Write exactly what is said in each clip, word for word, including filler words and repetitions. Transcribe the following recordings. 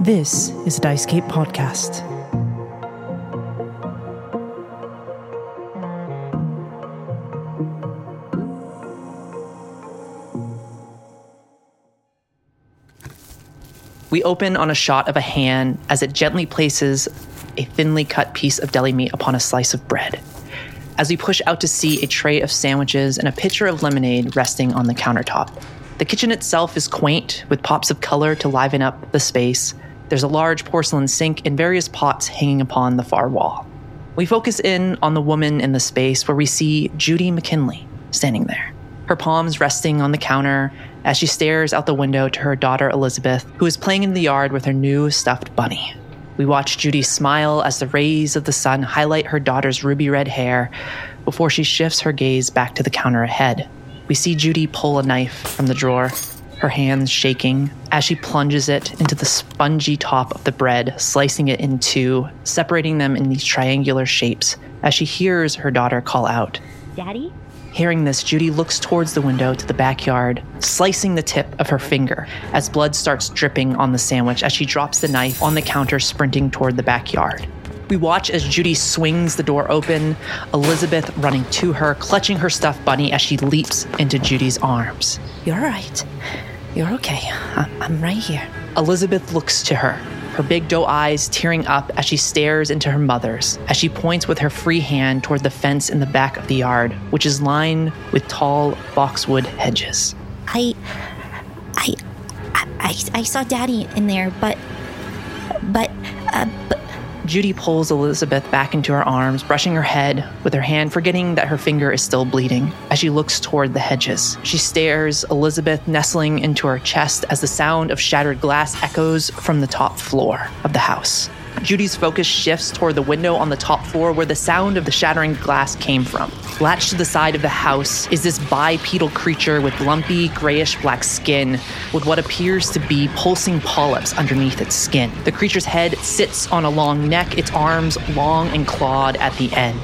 This is a Dicecade podcast. We open on a shot of a hand as it gently places a thinly cut piece of deli meat upon a slice of bread. As we push out to see a tray of sandwiches and a pitcher of lemonade resting on the countertop. The kitchen itself is quaint, with pops of color to liven up the space. There's a large porcelain sink and various pots hanging upon the far wall. We focus in on the woman in the space where we see Judy McKinley standing there, her palms resting on the counter as she stares out the window to her daughter Elizabeth, who is playing in the yard with her new stuffed bunny. We watch Judy smile as the rays of the sun highlight her daughter's ruby red hair before she shifts her gaze back to the counter ahead. We see Judy pull a knife from the drawer, her hands shaking as she plunges it into the spongy top of the bread, slicing it in two, separating them in these triangular shapes as she hears her daughter call out, "Daddy?" Hearing this, Judy looks towards the window to the backyard, slicing the tip of her finger as blood starts dripping on the sandwich as she drops the knife on the counter, sprinting toward the backyard. We watch as Judy swings the door open, Elizabeth running to her, clutching her stuffed bunny as she leaps into Judy's arms. "You're right. You're okay. I'm right here." Elizabeth looks to her, her big doe eyes tearing up as she stares into her mother's, as she points with her free hand toward the fence in the back of the yard, which is lined with tall boxwood hedges. I, I, I, I saw Daddy in there, but, but, uh, but... Judy pulls Elizabeth back into her arms, brushing her head with her hand, forgetting that her finger is still bleeding as she looks toward the hedges. She stares, Elizabeth nestling into her chest as the sound of shattered glass echoes from the top floor of the house. Judy's focus shifts toward the window on the top floor where the sound of the shattering glass came from. Latched to the side of the house is this bipedal creature with lumpy, grayish-black skin with what appears to be pulsing polyps underneath its skin. The creature's head sits on a long neck, its arms long and clawed at the end.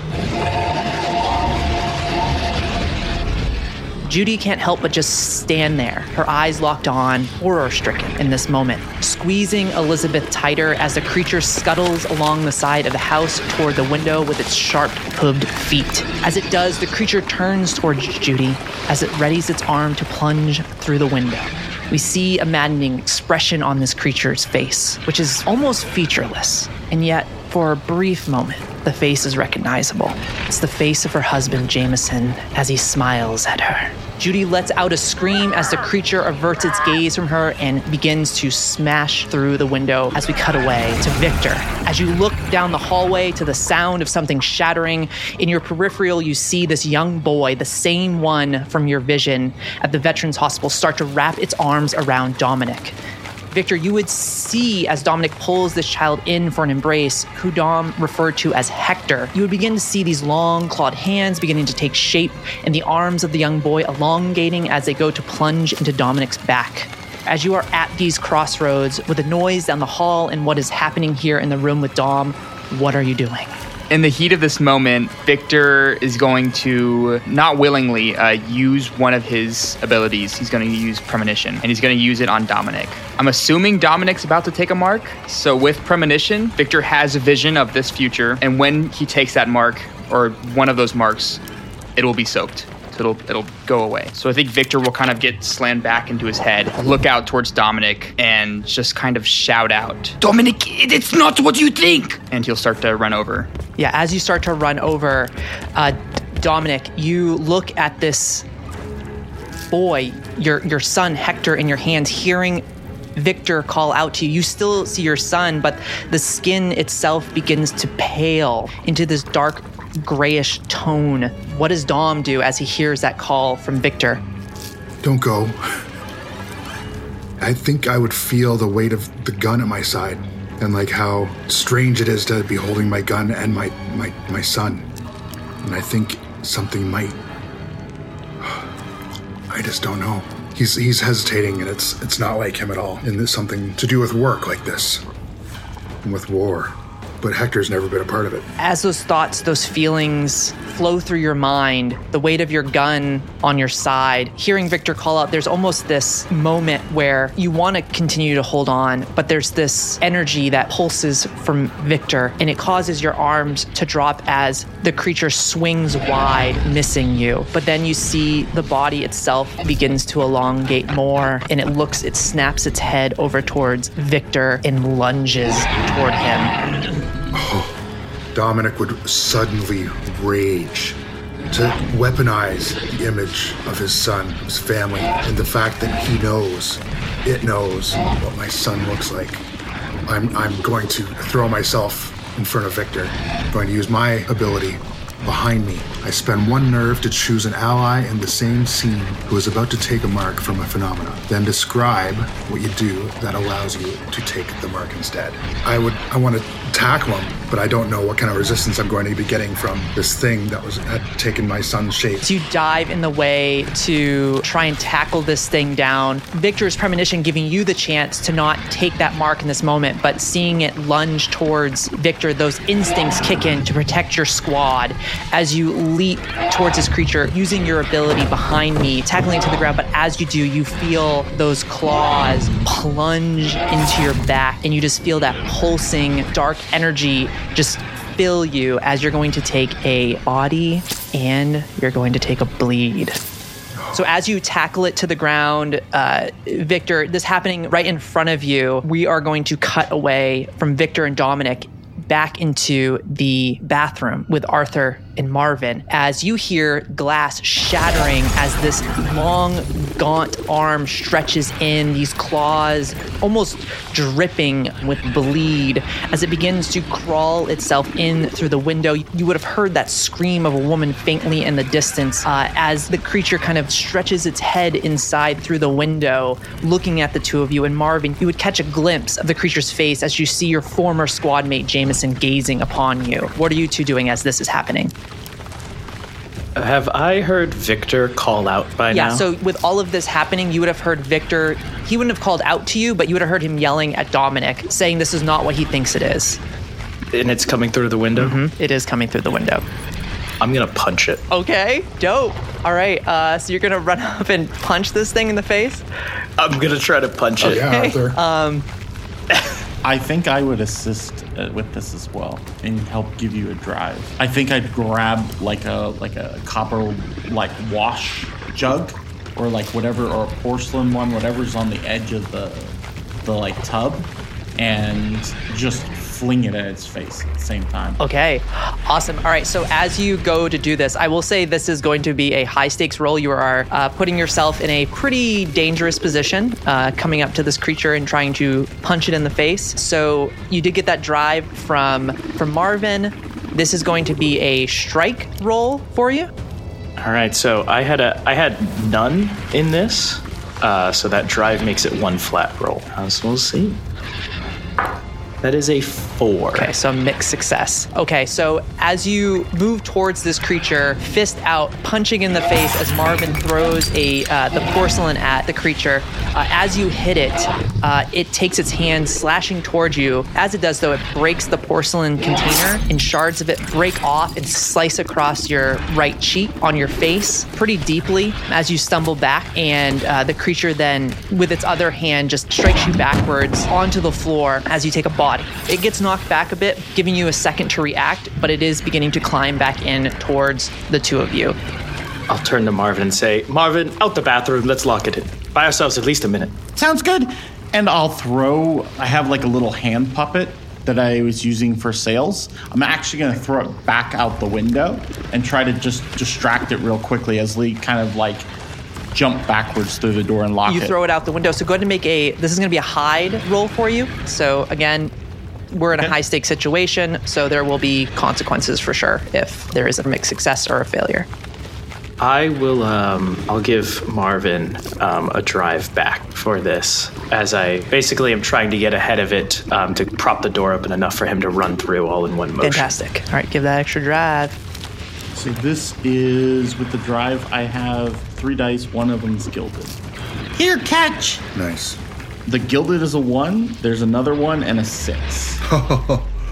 Judy can't help but just stand there, her eyes locked on, horror-stricken in this moment, squeezing Elizabeth tighter as the creature scuttles along the side of the house toward the window with its sharp, hooved feet. As it does, the creature turns towards Judy as it readies its arm to plunge through the window. We see a maddening expression on this creature's face, which is almost featureless, and yet, for a brief moment, the face is recognizable. It's the face of her husband, Jameson, as he smiles at her. Judy lets out a scream as the creature averts its gaze from her and begins to smash through the window as we cut away to Victor. As you look down the hallway to the sound of something shattering, in your peripheral you see this young boy, the same one from your vision at the Veterans Hospital, start to wrap its arms around Dominic. Victor, you would see as Dominic pulls this child in for an embrace, who Dom referred to as Hector. You would begin to see these long clawed hands beginning to take shape and the arms of the young boy elongating as they go to plunge into Dominic's back. As you are at these crossroads with the noise down the hall and what is happening here in the room with Dom, what are you doing? In the heat of this moment, Victor is going to, not willingly, uh, use one of his abilities. He's going to use Premonition, and he's going to use it on Dominic. I'm assuming Dominic's about to take a mark, so with Premonition, Victor has a vision of this future, and when he takes that mark, or one of those marks, it will be soaked. So it'll it'll go away. So I think Victor will kind of get slammed back into his head, look out towards Dominic, and just kind of shout out, "Dominic, it's not what you think!" And he'll start to run over. Yeah, as you start to run over, uh, Dominic, you look at this boy, your your son Hector, in your hands, hearing Victor call out to you. You still see your son, but the skin itself begins to pale into this dark grayish tone. What does Dom do as he hears that call from Victor? Don't go. I think I would feel the weight of the gun at my side, and like how strange it is to be holding my gun and my, my, my son. And I think something might... I just don't know. He's he's hesitating, and it's it's not like him at all. And there's something to do with work like this, and with war. but Hector's never been a part of it. As those thoughts, those feelings flow through your mind, the weight of your gun on your side, hearing Victor call out, there's almost this moment where you want to continue to hold on, but there's this energy that pulses from Victor, and it causes your arms to drop as the creature swings wide, missing you. But then you see the body itself begins to elongate more, and it looks, it snaps its head over towards Victor and lunges toward him. Oh, Dominic would suddenly rage to weaponize the image of his son, of his family, and the fact that he knows, it knows what my son looks like. I'm, I'm going to throw myself in front of Victor. I'm going to use my ability behind me. I spend one nerve to choose an ally in the same scene who is about to take a mark from a phenomenon. Then describe what you do that allows you to take the mark instead. I would, I want to tackle him, but I don't know what kind of resistance I'm going to be getting from this thing that was had taken my son's shape. So you dive in the way to try and tackle this thing down. Victor's premonition giving you the chance to not take that mark in this moment, but seeing it lunge towards Victor, those instincts kick in to protect your squad as you leap towards this creature, using your ability behind me, tackling it to the ground. But as you do, you feel those claws plunge into your back, and you just feel that pulsing dark energy just fill you as you're going to take a body and you're going to take a bleed. So as you tackle it to the ground, uh, Victor, this happening right in front of you, we are going to cut away from Victor and Dominic back into the bathroom with Arthur and Marvin as you hear glass shattering as this long, gaunt arm stretches in, these claws almost dripping with bleed as it begins to crawl itself in through the window. You would have heard that scream of a woman faintly in the distance uh, as the creature kind of stretches its head inside through the window, looking at the two of you. And Marvin, you would catch a glimpse of the creature's face as you see your former squad mate Jameson gazing upon you. What are you two doing as this is happening? Have I heard Victor call out by yeah, now? Yeah, so with all of this happening, you would have heard Victor, he wouldn't have called out to you, but you would have heard him yelling at Dominic, saying this is not what he thinks it is. And it's coming through the window? Mm-hmm. It is coming through the window. I'm going to punch it. Okay, dope. All right, uh, so you're going to run up and punch this thing in the face? I'm going to try to punch oh, it. Yeah, Arthur. Um, I think I would assist uh, with this as well and help give you a drive. I think I'd grab like a like a copper like wash jug or like whatever, or a porcelain one, whatever's on the edge of the the like tub, and just fling it at its face at the same time. Okay, awesome. All right, so as you go to do this, I will say this is going to be a high stakes roll. You are uh, putting yourself in a pretty dangerous position, uh, coming up to this creature and trying to punch it in the face. So you did get that drive from, from Marvin. This is going to be a strike roll for you. All right, so I had a I had none in this, uh, so that drive makes it one flat roll. Uh, so we'll see. That is a four. Okay, so mixed success. Okay, so as you move towards this creature, fist out, punching in the face as Marvin throws a uh, the porcelain at the creature, uh, as you hit it, uh, it takes its hand slashing towards you. As it does, though, it breaks the porcelain container, and shards of it break off and slice across your right cheek on your face pretty deeply as you stumble back, and uh, the creature then, with its other hand, just strikes you backwards onto the floor as you take a body. It gets knocked back a bit, giving you a second to react, but it is beginning to climb back in towards the two of you. I'll turn to Marvin and say, Marvin, out the bathroom, let's lock it in. Buy ourselves at least a minute. Sounds good. And I'll throw, I have like a little hand puppet that I was using for sales. I'm actually going to throw it back out the window and try to just distract it real quickly as Lee kind of like jump backwards through the door and lock you it. You throw it out the window. So go ahead and make a, this is going to be a hide roll for you. So again, we're in a high stakes situation, so there will be consequences for sure if there is a mixed success or a failure. I will, um, I'll give Marvin um, a drive back for this, as I basically am trying to get ahead of it um, to prop the door open enough for him to run through all in one motion. Fantastic. All right, give that extra drive. So this is, with the drive, I have three dice, one of them is gilded. Here, catch! Nice. The gilded is a one, there's another one, and a six.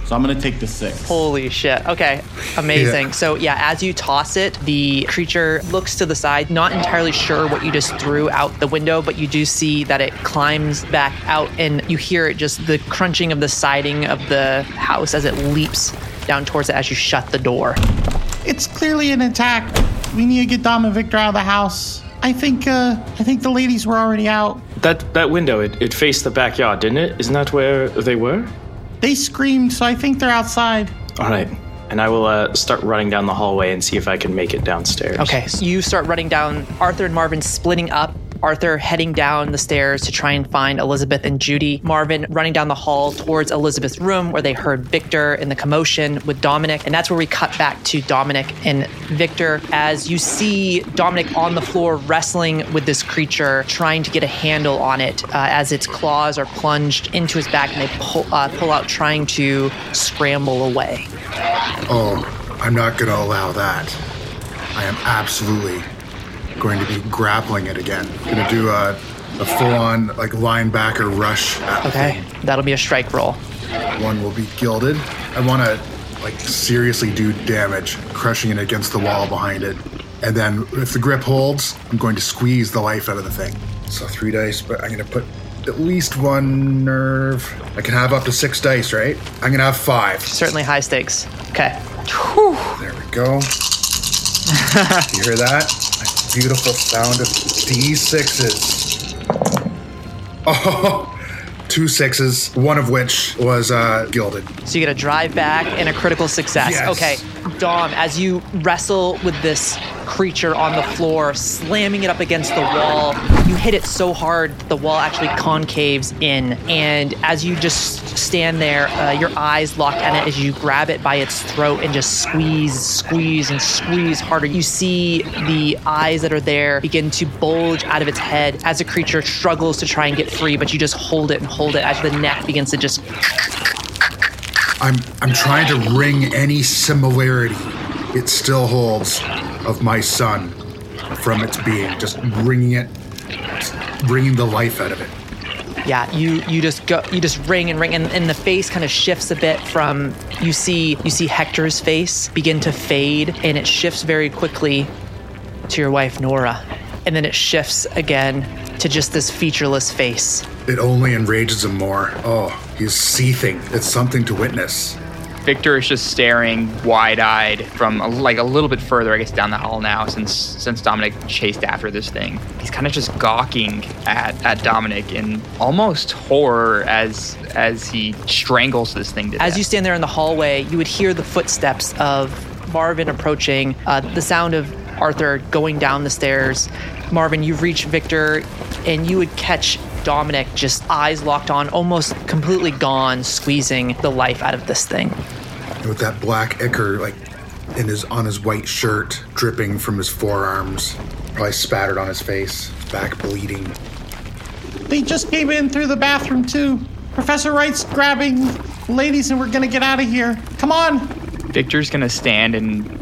So I'm gonna take the six. Holy shit. Okay. Amazing. Yeah. So, yeah, as you toss it, the creature looks to the side, not entirely sure what you just threw out the window, but you do see that it climbs back out, and you hear it just the crunching of the siding of the house as it leaps down towards it as you shut the door. It's clearly an attack. We need to get Dom and Victor out of the house. I think uh, I think the ladies were already out. That that window, it, it faced the backyard, didn't it? Isn't that where they were? They screamed, so I think they're outside. All right. And I will uh, start running down the hallway and see if I can make it downstairs. Okay, so you start running down, Arthur and Marvin splitting up. Arthur heading down the stairs to try and find Elizabeth and Judy. Marvin running down the hall towards Elizabeth's room where they heard Victor in the commotion with Dominic. And that's where we cut back to Dominic and Victor as you see Dominic on the floor wrestling with this creature, trying to get a handle on it uh, as its claws are plunged into his back and they pull, uh, pull out, trying to scramble away. Oh, I'm not going to allow that. I am absolutely going to be grappling it again. Going to do a, a full-on like linebacker rush at Okay, the thing. that'll be a strike roll. One will be gilded. I want to like seriously do damage, crushing it against the wall behind it. And then if the grip holds, I'm going to squeeze the life out of the thing. So three dice, but I'm going to put at least one nerve. I can have up to six dice, right? I'm going to have five. Certainly high stakes. Okay. There we go. You hear that? A beautiful sound of D sixes. Oh, two sixes, one of which was uh, gilded. So you get a drive back and a critical success. Yes. Okay, Dom, as you wrestle with this creature on the floor, slamming it up against the wall, you hit it so hard that the wall actually concaves in. And as you just stand there, uh, your eyes lock on it as you grab it by its throat and just squeeze, squeeze, and squeeze harder. You see the eyes that are there begin to bulge out of its head as the creature struggles to try and get free, but you just hold it and hold it as the neck begins to just... I'm I'm trying to wring any similarity it still holds of my son from its being, just wringing it, wringing the life out of it. Yeah, you you just go, you just ring and ring, and, and the face kind of shifts a bit from you see you see Hector's face begin to fade, and it shifts very quickly to your wife Nora, and then it shifts again to just this featureless face. It only enrages him more. Oh, he's seething. It's something to witness. Victor is just staring wide-eyed from a, like a little bit further, I guess, down the hall now, since since Dominic chased after this thing. He's kind of just gawking at, at Dominic in almost horror as as he strangles this thing to As death. you stand there in the hallway, you would hear the footsteps of Marvin approaching, uh, the sound of Arthur going down the stairs. Marvin, you've reached Victor, and you would catch Dominic just eyes locked on, almost completely gone, squeezing the life out of this thing. With that black ichor, like, in his on his white shirt, dripping from his forearms, probably spattered on his face, back bleeding. They just came in through the bathroom, too. Professor Wright's grabbing ladies, and we're gonna get out of here. Come on! Victor's gonna stand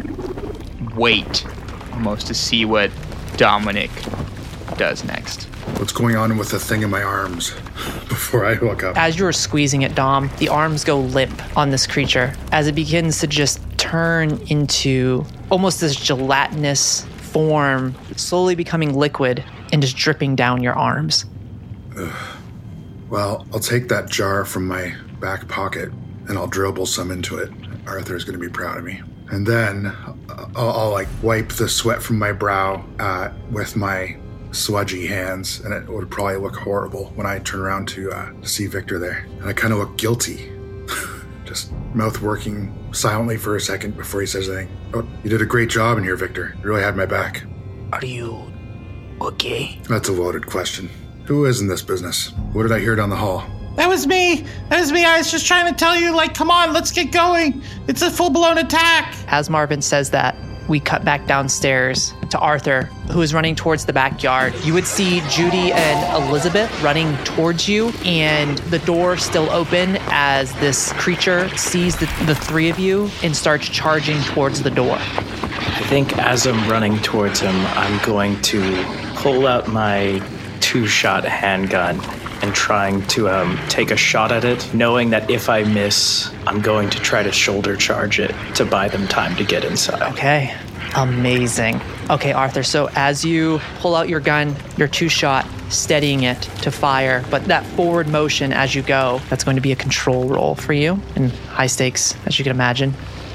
and wait, almost to see what Dominic does next. What's going on with the thing in my arms before I look up? As you're squeezing it, Dom, the arms go limp on this creature as it begins to just turn into almost this gelatinous form, slowly becoming liquid and just dripping down your arms. Ugh. Well, I'll take that jar from my back pocket and I'll dribble some into it. Arthur's going to be proud of me. And then I'll, I'll like wipe the sweat from my brow uh, with my sludgy hands, and it would probably look horrible when I turn around to, uh, to see Victor there. And I kind of look guilty. Just mouth working silently for a second before he says anything. Oh, you did a great job in here, Victor. You really had my back. Are you okay? That's a loaded question. Who is in this business? What did I hear down the hall? That was me! That was me! I was just trying to tell you, like, come on, let's get going! It's a full-blown attack! As Marvin says that, we cut back downstairs to Arthur, who is running towards the backyard. You would see Judy and Elizabeth running towards you, and the door still open as this creature sees the, the three of you and starts charging towards the door. I think as I'm running towards him, I'm going to pull out my two-shot handgun and trying to um, take a shot at it, knowing that if I miss, I'm going to try to shoulder charge it to buy them time to get inside. Okay. Amazing. Okay, Arthur, so as you pull out your gun, your two-shot, steadying it to fire, but that forward motion as you go, that's going to be a control roll for you, and high stakes, as you can imagine.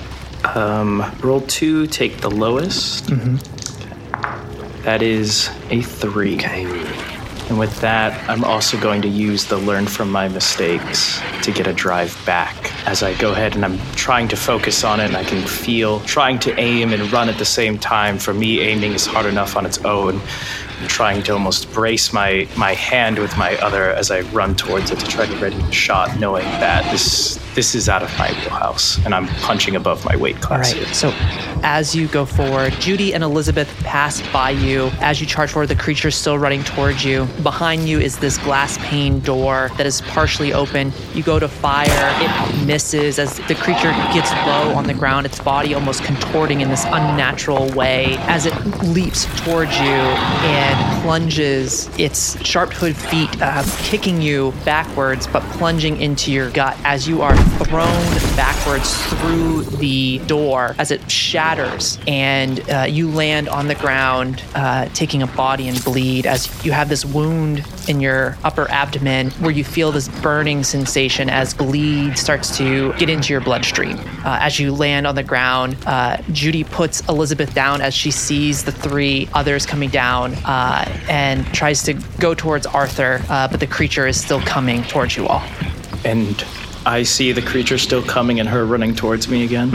Um, roll two, take the lowest. Mm-hmm. Okay. That is a three. Okay. And with that, I'm also going to use the learn from my mistakes to get a drive back. As I go ahead and I'm trying to focus on it, and I can feel trying to aim and run at the same time. For me, aiming is hard enough on its own. I'm trying to almost brace my, my hand with my other as I run towards it to try to ready the shot, knowing that this this is out of my wheelhouse, and I'm punching above my weight class. All right, so as you go forward, Judy and Elizabeth pass by you. As you charge forward, the creature's still running towards you. Behind you is this glass pane door that is partially open. You go to fire, it misses as the creature gets low on the ground, its body almost contorting in this unnatural way as it leaps towards you and plunges its sharp-hooded feet, uh, kicking you backwards, but plunging into your gut as you are thrown backwards through the door as it shatters, and uh, you land on the ground, uh, taking a body and bleed as you have this wound in your upper abdomen where you feel this burning sensation as bleed starts to get into your bloodstream. Uh, as you land on the ground, uh, Judy puts Elizabeth down as she sees the three others coming down uh, and tries to go towards Arthur, uh, but the creature is still coming towards you all. And I see the creature still coming and her running towards me again.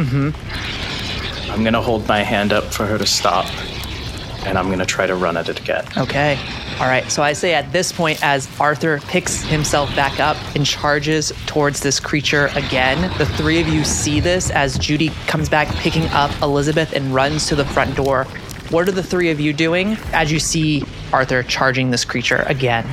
Mm-hmm. I'm going to hold my hand up for her to stop, and I'm going to try to run at it again. Okay. All right. So I say at this point, as Arthur picks himself back up and charges towards this creature again, the three of you see this as Judy comes back, picking up Elizabeth and runs to the front door. What are the three of you doing as you see Arthur charging this creature again?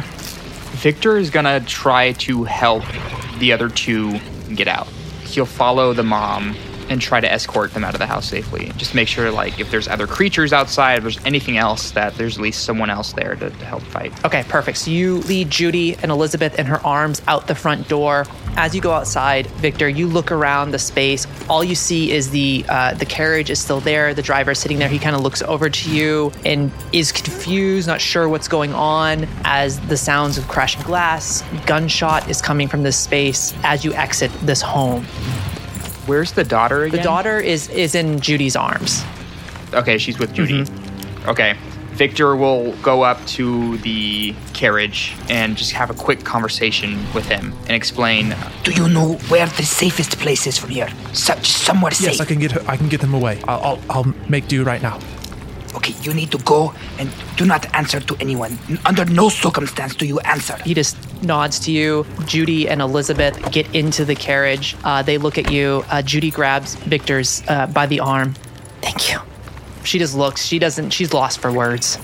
Victor is gonna try to help the other two get out. He'll follow the mom and try to escort them out of the house safely. Just make sure, like, if there's other creatures outside, if there's anything else, that there's at least someone else there to, to help fight. Okay, perfect. So you lead Judy and Elizabeth in her arms out the front door. As you go outside, Victor, you look around the space. All you see is the uh, the carriage is still there. The driver is sitting there. He kind of looks over to you and is confused, not sure what's going on, as the sounds of crashing glass, gunshot is coming from this space as you exit this home. Where's the daughter again? The daughter is is in Judy's arms. Okay, she's with Judy. Mm-hmm. Okay. Victor will go up to the carriage and just have a quick conversation with him and explain. Do you know where the safest place is from here? Such somewhere safe. Yes, I can get her, I can get them away. I'll, I'll I'll make do right now. Okay, you need to go and do not answer to anyone. Under no circumstance do you answer. He just nods to you. Judy and Elizabeth get into the carriage. Uh, they look at you. Uh, Judy grabs Victor's uh, by the arm. Thank you. She just looks. She doesn't. She's lost for words.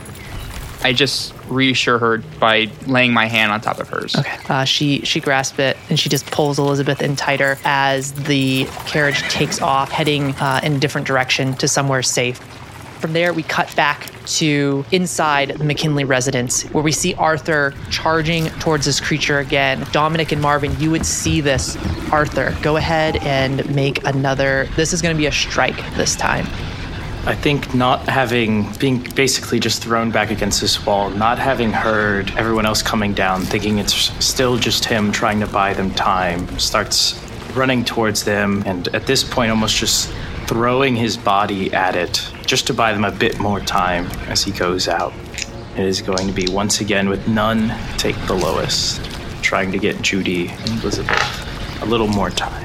I just reassure her by laying my hand on top of hers. Okay. Uh, she she grasps it and she just pulls Elizabeth in tighter as the carriage takes off, heading uh, in a different direction to somewhere safe. From there, we cut back to inside the McKinley residence, where we see Arthur charging towards this creature again. Dominic and Marvin, you would see this. Arthur, go ahead and make another. This is going to be a strike this time. I think not having, being basically just thrown back against this wall, not having heard everyone else coming down, thinking it's still just him trying to buy them time, starts running towards them, and at this point almost just throwing his body at it just to buy them a bit more time as he goes out. It is going to be once again with none take the lowest, trying to get Judy and Elizabeth a little more time.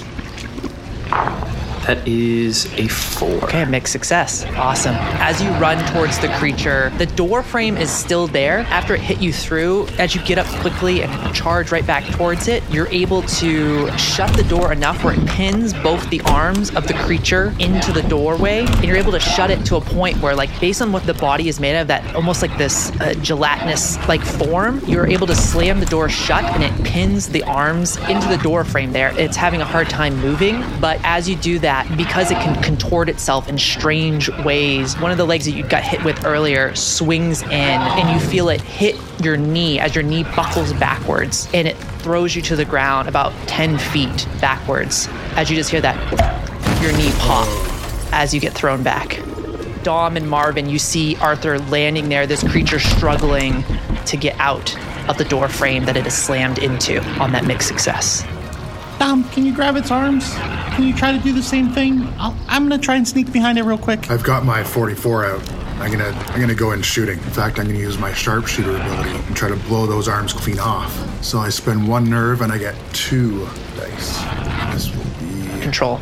That is a four. Okay, mixed success. Awesome. As you run towards the creature, the door frame is still there. After it hit you through, as you get up quickly and charge right back towards it, you're able to shut the door enough where it pins both the arms of the creature into the doorway, and you're able to shut it to a point where, like, based on what the body is made of, that almost like this uh, gelatinous like form, you're able to slam the door shut and it pins the arms into the door frame there. It's having a hard time moving, but as you do that, that because it can contort itself in strange ways, one of the legs that you got hit with earlier swings in, and you feel it hit your knee as your knee buckles backwards, and it throws you to the ground about ten feet backwards as you just hear that, your knee pop as you get thrown back. Dom and Marvin, you see Arthur landing there, this creature struggling to get out of the door frame that it is slammed into on that mixed success. Dom, can you grab its arms? Can you try to do the same thing? I'll, I'm gonna try and sneak behind it real quick. I've got my forty-four out. I'm gonna I'm gonna go in shooting. In fact, I'm gonna use my sharpshooter ability and try to blow those arms clean off. So I spend one nerve and I get two dice. This will be Control.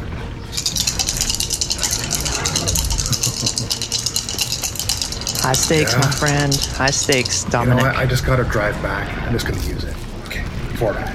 High stakes, Yeah. my friend. High stakes, You know Dominic. what? I just gotta drive back. I'm just gonna use it. Okay, four die.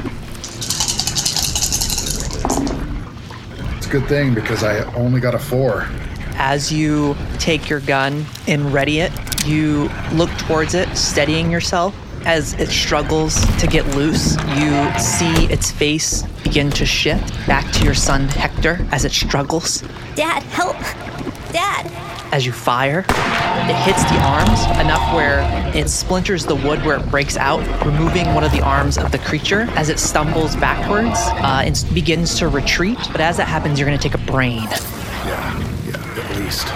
It's a good thing because I only got a four. As you take your gun and ready it, you look towards it, steadying yourself. As it struggles to get loose, you see its face begin to shift back to your son Hector as it struggles. Dad, help! Dad! As you fire, it hits the arms enough where it splinters the wood where it breaks out, removing one of the arms of the creature as it stumbles backwards uh, and begins to retreat. But as that happens, you're going to take a brain. Yeah, yeah, at least.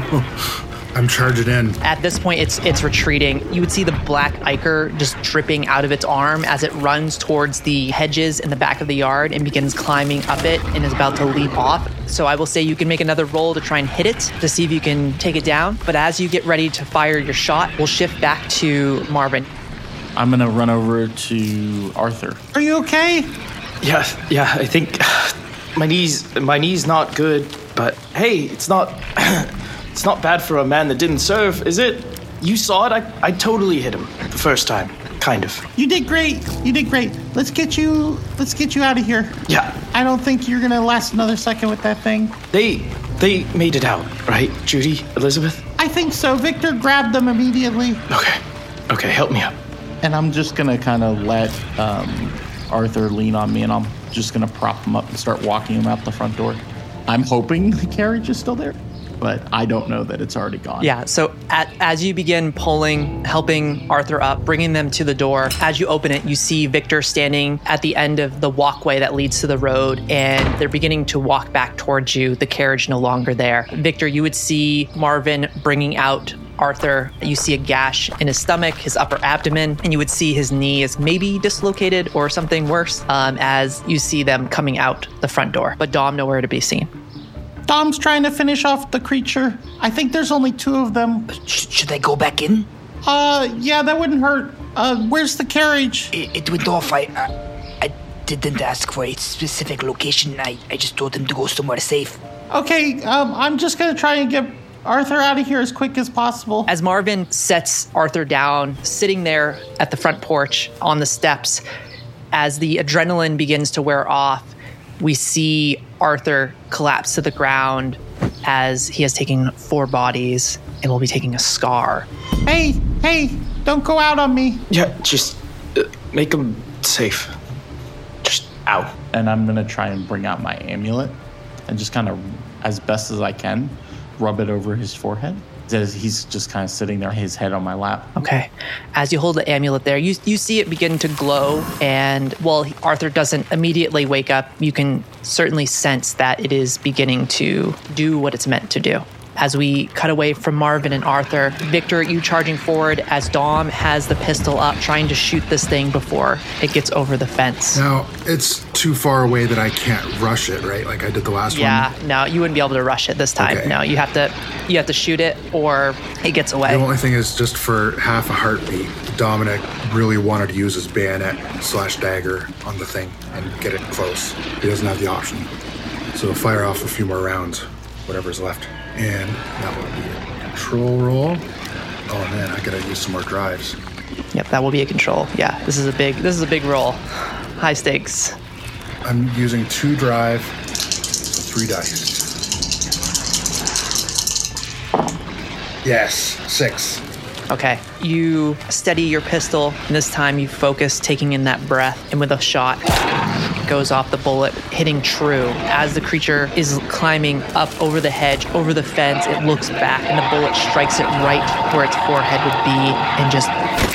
I'm charging in. At this point, it's it's retreating. You would see the black ichor just dripping out of its arm as it runs towards the hedges in the back of the yard and begins climbing up it and is about to leap off. So I will say you can make another roll to try and hit it to see if you can take it down. But as you get ready to fire your shot, we'll shift back to Marvin. I'm gonna run over to Arthur. Are you okay? Yeah, yeah, I think my knees, my knee's not good, but hey, it's not, it's not bad for a man that didn't serve, is it? You saw it, I, I totally hit him the first time, kind of. You did great. You did great. Let's get you, let's get you out of here. Yeah, I don't think you're gonna last another second with that thing. they, they made it out, right, Judy, Elizabeth? I think so. Victor grabbed them immediately. Okay, okay, help me up. And I'm just gonna kind of let um, Arthur lean on me, and I'm just gonna prop him up and start walking him out the front door. I'm hoping the carriage is still there, but I don't know that it's already gone. Yeah, so at, as you begin pulling, helping Arthur up, bringing them to the door, as you open it, you see Victor standing at the end of the walkway that leads to the road, and they're beginning to walk back towards you, the carriage no longer there. Victor, you would see Marvin bringing out Arthur. You see a gash in his stomach, his upper abdomen, and you would see his knee is maybe dislocated or something worse um, as you see them coming out the front door. But Dom nowhere to be seen. Dom's trying to finish off the creature. I think there's only two of them. Sh- should I go back in? Uh, yeah, that wouldn't hurt. Uh, where's the carriage? It, it went off. I, I I didn't ask for a specific location. I, I just told him to go somewhere safe. Okay, um, I'm just gonna try and get Arthur out of here as quick as possible. As Marvin sets Arthur down, sitting there at the front porch on the steps, as the adrenaline begins to wear off, we see Arthur collapse to the ground as he has taken four bodies and will be taking a scar. Hey, hey, don't go out on me. Yeah, just uh, make him safe. Just out. And I'm gonna try and bring out my amulet and just kind of, as best as I can, rub it over his forehead. As he's just kind of sitting there, his head on my lap. Okay. As you hold the amulet there, you you see it begin to glow, and while Arthur doesn't immediately wake up, you can certainly sense that it is beginning to do what it's meant to do. As we cut away from Marvin and Arthur, Victor, you charging forward as Dom has the pistol up, trying to shoot this thing before it gets over the fence. Now, it's too far away that I can't rush it, right? Like I did the last Yeah, one. no, you wouldn't be able to rush it this time. Okay. No, you have to you have to shoot it or it gets away. The only thing is, just for half a heartbeat, Dominic really wanted to use his bayonet slash dagger on the thing and get it close. He doesn't have the option. So fire off a few more rounds, whatever's left. And that will be a control roll. Oh man, I gotta use some more drives. Yep, that will be a control. Yeah, this is a big this is a big roll. High stakes. I'm using two drive, so three dice. Yes, six. Okay. You steady your pistol, and this time you focus, taking in that breath, and with a shot, goes off, the bullet hitting true. As the creature is climbing up over the hedge, over the fence, it looks back and the bullet strikes it right where its forehead would be and just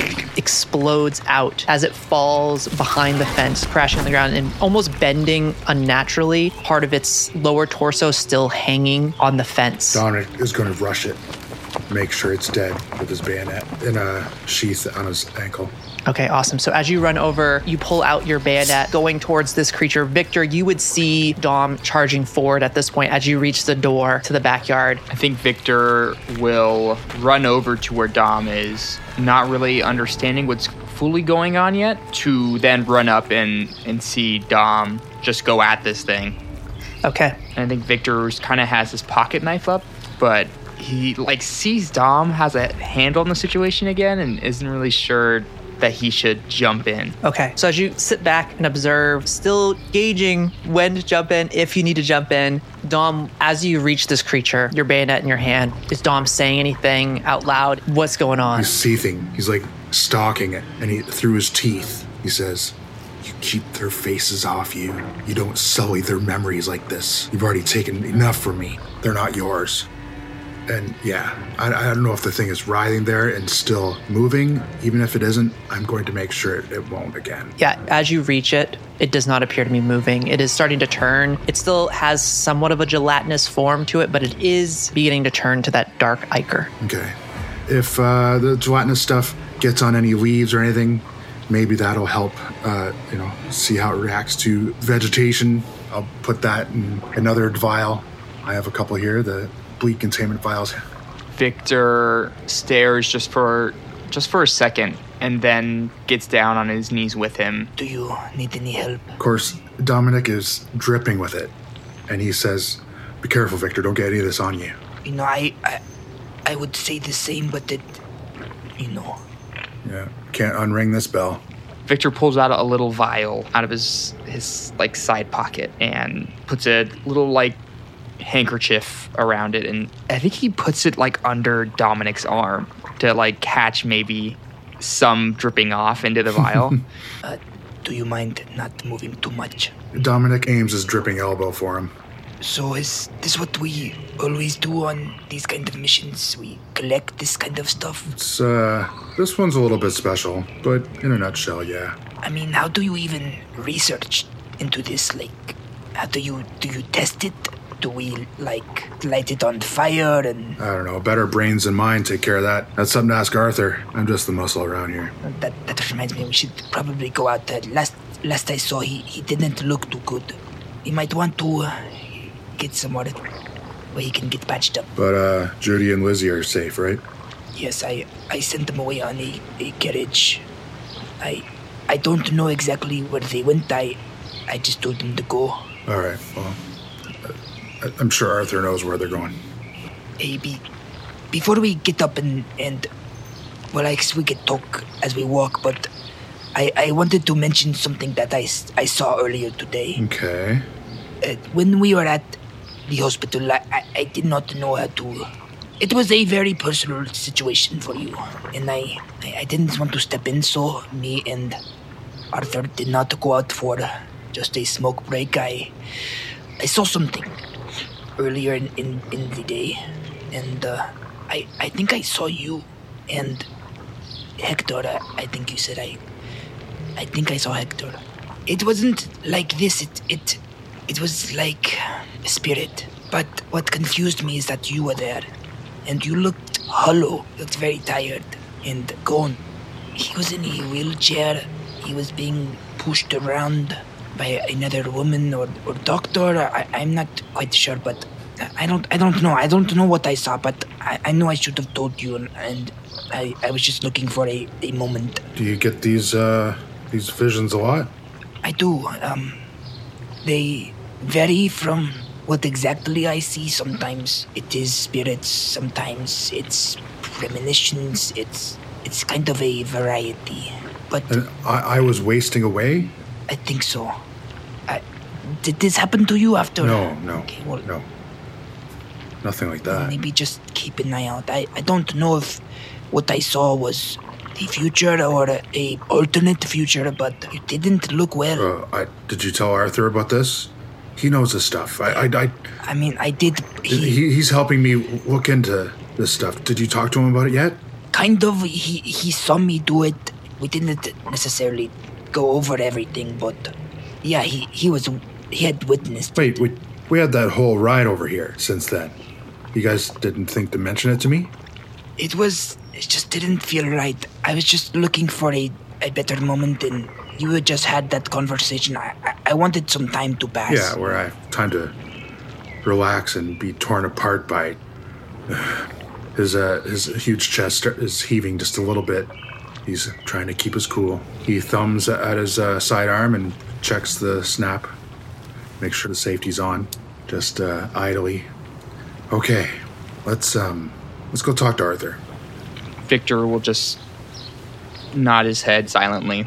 explodes out as it falls behind the fence, crashing on the ground and almost bending unnaturally. Part of its lower torso still hanging on the fence. Dominic is going to rush it, make sure it's dead with his bayonet in a sheath on his ankle. Okay, awesome. So as you run over, you pull out your bayonet going towards this creature. Victor, you would see Dom charging forward at this point as you reach the door to the backyard. I think Victor will run over to where Dom is, not really understanding what's fully going on yet, to then run up and, and see Dom just go at this thing. Okay. And I think Victor kind of has his pocket knife up, but he like sees Dom has a handle on the situation again and isn't really sure that he should jump in. Okay, so as you sit back and observe, still gauging when to jump in, if you need to jump in, Dom, as you reach this creature, your bayonet in your hand, is Dom saying anything out loud? What's going on? He's seething. He's like stalking it, and he through his teeth, he says, "You keep their faces off you. You don't sully their memories like this. You've already taken enough from me. They're not yours." And yeah, I, I don't know if the thing is writhing there and still moving. Even if it isn't, I'm going to make sure it, it won't again. Yeah, as you reach it, it does not appear to be moving. It is starting to turn. It still has somewhat of a gelatinous form to it, but it is beginning to turn to that dark ichor. Okay. If uh, the gelatinous stuff gets on any leaves or anything, maybe that'll help, uh, you know, see how it reacts to vegetation. I'll put that in another vial. I have a couple here, the bleed containment vials. Victor stares just for just for a second and then gets down on his knees with him. Do you need any help? Of course, Dominic is dripping with it, and he says, "Be careful, Victor. Don't get any of this on you." You know, I, I, I would say the same, but it, you know. Yeah, can't unring this bell. Victor pulls out a little vial out of his his like side pocket and puts a little like handkerchief around it, and I think he puts it like under Dominic's arm to like catch maybe some dripping off into the vial. uh, do you mind not moving too much? Dominic aims his dripping elbow for him. So is this what we always do on these kind of missions? We collect this kind of stuff? It's, uh, this one's a little bit special, but in a nutshell, yeah. I mean, how do you even research into this? Like, how do you, do you test it? Do we, like, light it on fire and... I don't know. Better brains than mine take care of that. That's something to ask Arthur. I'm just the muscle around here. That that reminds me, we should probably go out there. Last last I saw, he, he didn't look too good. He might want to uh, get somewhere where he can get patched up. But, uh, Judy and Lizzie are safe, right? Yes, I, I sent them away on a, a carriage. I I don't know exactly where they went. I, I just told them to go. All right, well... I'm sure Arthur knows where they're going. Hey, be, before we get up and, and, well, I guess we could talk as we walk, but I, I wanted to mention something that I, I saw earlier today. Okay. Uh, when we were at the hospital, I, I, I did not know how to... It was a very personal situation for you, and I, I, I didn't want to step in, so me and Arthur did not go out for just a smoke break. I, I saw something earlier in, in, in the day, and uh, I I think I saw you and Hector. I, I think you said I I think I saw Hector. It wasn't like this. It it it was like a spirit. But what confused me is that you were there, and you looked hollow, looked very tired and gone. He was in a wheelchair. He was being pushed around by another woman or, or doctor. I, I'm not quite sure, but I don't I don't know. I don't know what I saw, but I, I know I should have told you, and, and I, I was just looking for a, a moment. Do you get these uh, these visions a lot? I do. Um, they vary from what exactly I see. Sometimes it is spirits, sometimes it's premonitions. It's it's kind of a variety. But And I, I was wasting away? I think so. I, did this happen to you after? No, no, Okay, well, no. Nothing like that. maybe just keep an eye out. I, I don't know if what I saw was the future or a, a alternate future, but it didn't look well. Uh, I, did you tell Arthur about this? He knows this stuff. I, I, I, I mean, I did. He, he, he's helping me look into this stuff. Did you talk to him about it yet? Kind of. He he saw me do it. We didn't necessarily go over everything, but yeah, he, he was he had witnessed. Wait, we we had that whole ride over here since then. You guys didn't think to mention it to me? It was. It just didn't feel right. I was just looking for a, a better moment, and you had just had that conversation. I, I, I wanted some time to pass. Yeah, where I have time to relax and be torn apart by his uh, his huge chest is heaving just a little bit. He's trying to keep his cool. He thumbs at his uh, sidearm and checks the snap. Make sure the safety's on. Just uh, idly. Okay, let's um, let's go talk to Arthur. Victor will just nod his head silently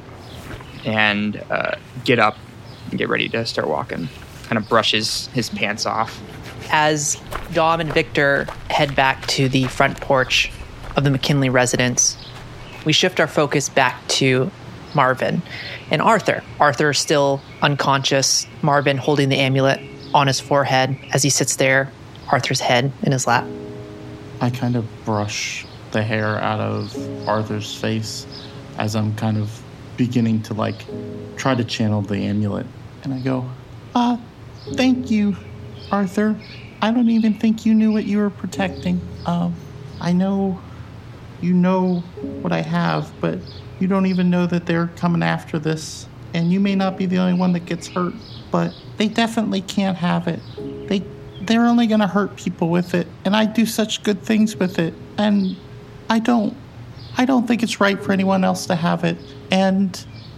and uh, get up and get ready to start walking. Kind of brushes his pants off. As Dom and Victor head back to the front porch of the McKinley residence, we shift our focus back to Marvin and Arthur. Arthur is still unconscious, Marvin holding the amulet on his forehead as he sits there, Arthur's head in his lap. I kind of brush the hair out of Arthur's face as I'm kind of beginning to, like, try to channel the amulet. And I go, uh, thank you, Arthur. I don't even think you knew what you were protecting. Um, I know you know what I have, but you don't even know that they're coming after this. And you may not be the only one that gets hurt, but they definitely can't have it. They, they're only going to hurt people with it. And I do such good things with it. And I don't, I don't think it's right for anyone else to have it. And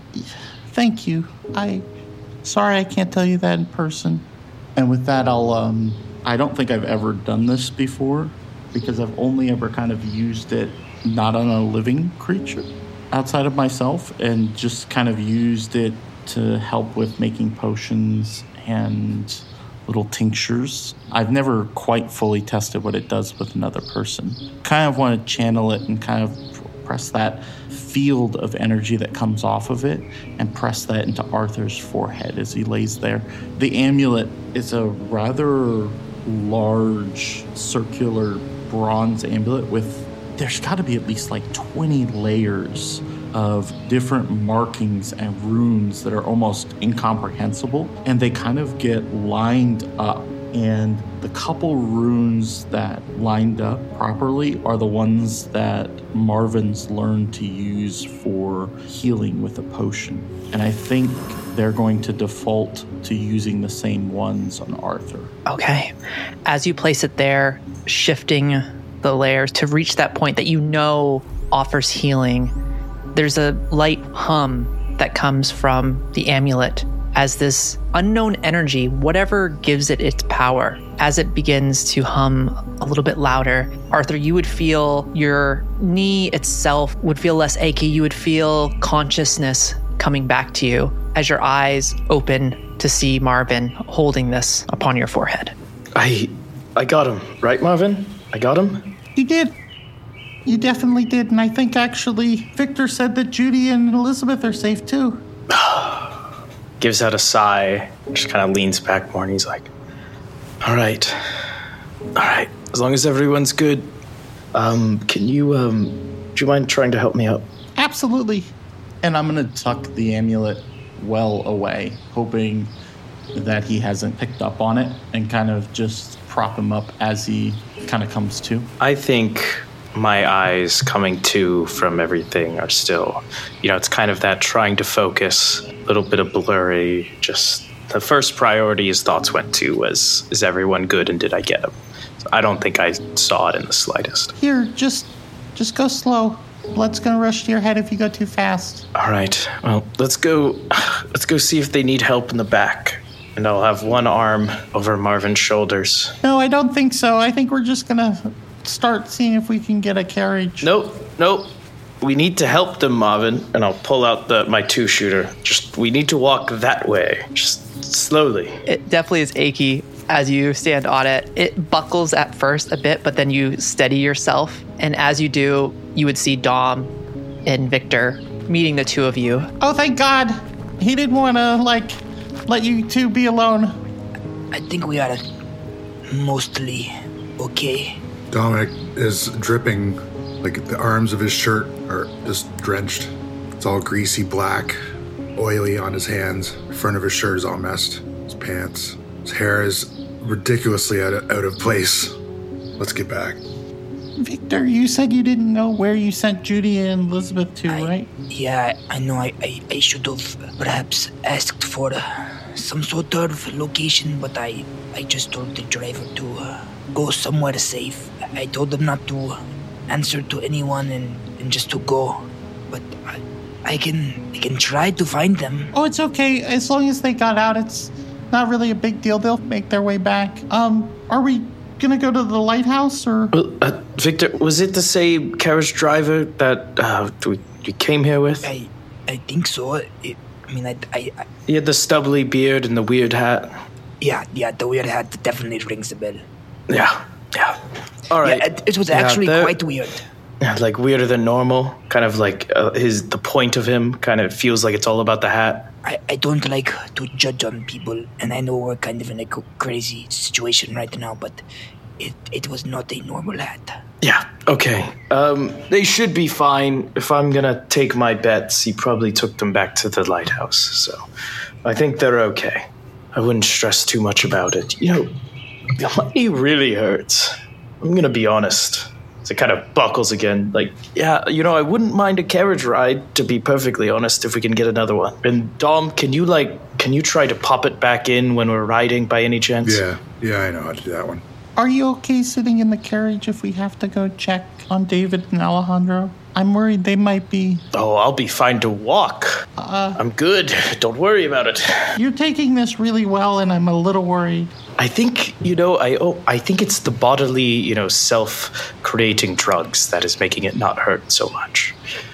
thank you. I, sorry I can't tell you that in person. And with that, I'll, um, I don't think I've ever done this before because I've only ever kind of used it not on a living creature outside of myself and just kind of used it to help with making potions and little tinctures. I've never quite fully tested what it does with another person. Kind of want to channel it and kind of press that field of energy that comes off of it and press that into Arthur's forehead as he lays there. The amulet is a rather large circular bronze amulet with, there's got to be at least like twenty layers of different markings and runes that are almost incomprehensible, and they kind of get lined up. And the couple runes that lined up properly are the ones that Marvin's learned to use for healing with a potion. And I think they're going to default to using the same ones on Arthur. Okay. As you place it there, shifting the layers to reach that point that you know offers healing, there's a light hum that comes from the amulet as this unknown energy, whatever gives it its power, as it begins to hum a little bit louder. Arthur, you would feel your knee itself would feel less achy. You would feel consciousness coming back to you as your eyes open to see Marvin holding this upon your forehead. I I got him, right, Marvin? I got him? You did. You definitely did. And I think actually Victor said that Judy and Elizabeth are safe too. Gives out a sigh, just kind of leans back more, and he's like, all right. All right. As long as everyone's good, um, can you, um, do you mind trying to help me out? Absolutely. And I'm going to tuck the amulet well away, hoping that he hasn't picked up on it, and kind of just prop him up as he kind of comes to. I think my eyes coming to from everything are still, you know, it's kind of that trying to focus, a little bit of blurry. Just the first priority his thoughts went to was, is everyone good and did I get him? So I don't think I saw it in the slightest. Here, just just go slow. Blood's gonna rush to your head if you go too fast. All right, well, let's go, let's go see if they need help in the back. And I'll have one arm over Marvin's shoulders. No, I don't think so. I think we're just gonna start seeing if we can get a carriage. Nope, nope. We need to help them, Marvin. And I'll pull out the my two-shooter. Just, we need to walk that way. Just slowly. It definitely is achy as you stand on it. It buckles at first a bit, but then you steady yourself. And as you do, you would see Dom in Victor, meeting the two of you. Oh, thank God. He didn't want to, like, let you two be alone. I think we are mostly okay. Dominic is dripping, like the arms of his shirt are just drenched. It's all greasy black, oily on his hands. The front of his shirt is all messed. His pants. His hair is ridiculously out of, out of place. Let's get back. Victor, you said you didn't know where you sent Judy and Elizabeth to, I, right? Yeah, I know. I, I, I should have perhaps asked for uh, some sort of location, but I, I just told the driver to uh, go somewhere safe. I told them not to answer to anyone and, and just to go. But I, I can I can try to find them. Oh, it's okay. As long as they got out, it's not really a big deal. They'll make their way back. Um, are we gonna go to the lighthouse, or? Well, uh, Victor, was it the same carriage driver that uh, we, you came here with? I I think so. It, I mean, I, I, I He had the stubbly beard and the weird hat. yeah yeah the weird hat definitely rings a bell. Yeah, yeah. All right. Yeah, it, it was Yeah, actually they're- quite weird. Yeah, like weirder than normal. Kind of like uh, his the point of him kind of feels like it's all about the hat. I, I don't like to judge on people, and I know we're kind of in a co- crazy situation right now, but it it was not a normal hat. Yeah. Okay. Um, they should be fine. If I'm gonna take my bets, he probably took them back to the lighthouse. So, I think they're okay. I wouldn't stress too much about it. You know, the knee really hurts. I'm gonna be honest. So it kind of buckles again. Like, yeah, you know, I wouldn't mind a carriage ride, to be perfectly honest, if we can get another one. And Dom, can you like, can you try to pop it back in when we're riding by any chance? Yeah, yeah, I know how to do that one. Are you okay sitting in the carriage if we have to go check on David and Alejandro? I'm worried they might be... Oh, I'll be fine to walk. Uh, I'm good. Don't worry about it. You're taking this really well, and I'm a little worried. I think, you know, I oh, I think it's the bodily, you know, self-creating drugs that is making it not hurt so much.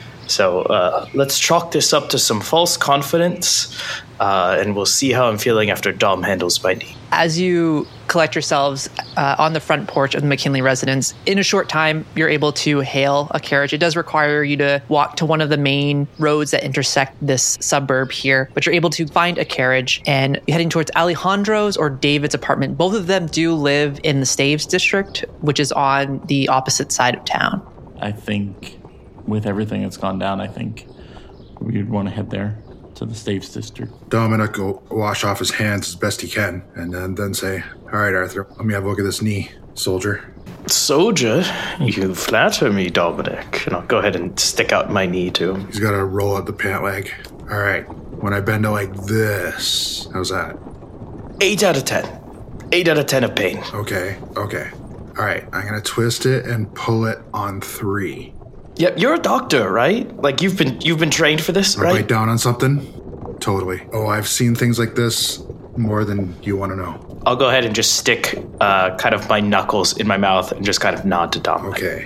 So uh, let's chalk this up to some false confidence, uh, and we'll see how I'm feeling after Dom handles my knee. As you collect yourselves uh, on the front porch of the McKinley residence, in a short time, you're able to hail a carriage. It does require you to walk to one of the main roads that intersect this suburb here, but you're able to find a carriage and heading towards Alejandro's or David's apartment. Both of them do live in the Staves district, which is on the opposite side of town. I think with everything that's gone down, I think we'd want to head there to the Staves district. Dominic will wash off his hands as best he can, and then, then say, all right, Arthur, let me have a look at this knee, soldier. Soldier, you flatter me, Dominic. And I'll go ahead and stick out my knee to him. He's got to roll up the pant leg. All right, when I bend it like this, how's that? Eight out of ten. Eight out of ten of pain. Okay, okay. All right, I'm going to twist it and pull it on three. Yeah, you're a doctor, right? Like you've been you've been trained for this, I right? bite down on something? Totally. Oh, I've seen things like this more than you want to know. I'll go ahead and just stick uh, kind of my knuckles in my mouth and just kind of nod to Dominic. Okay.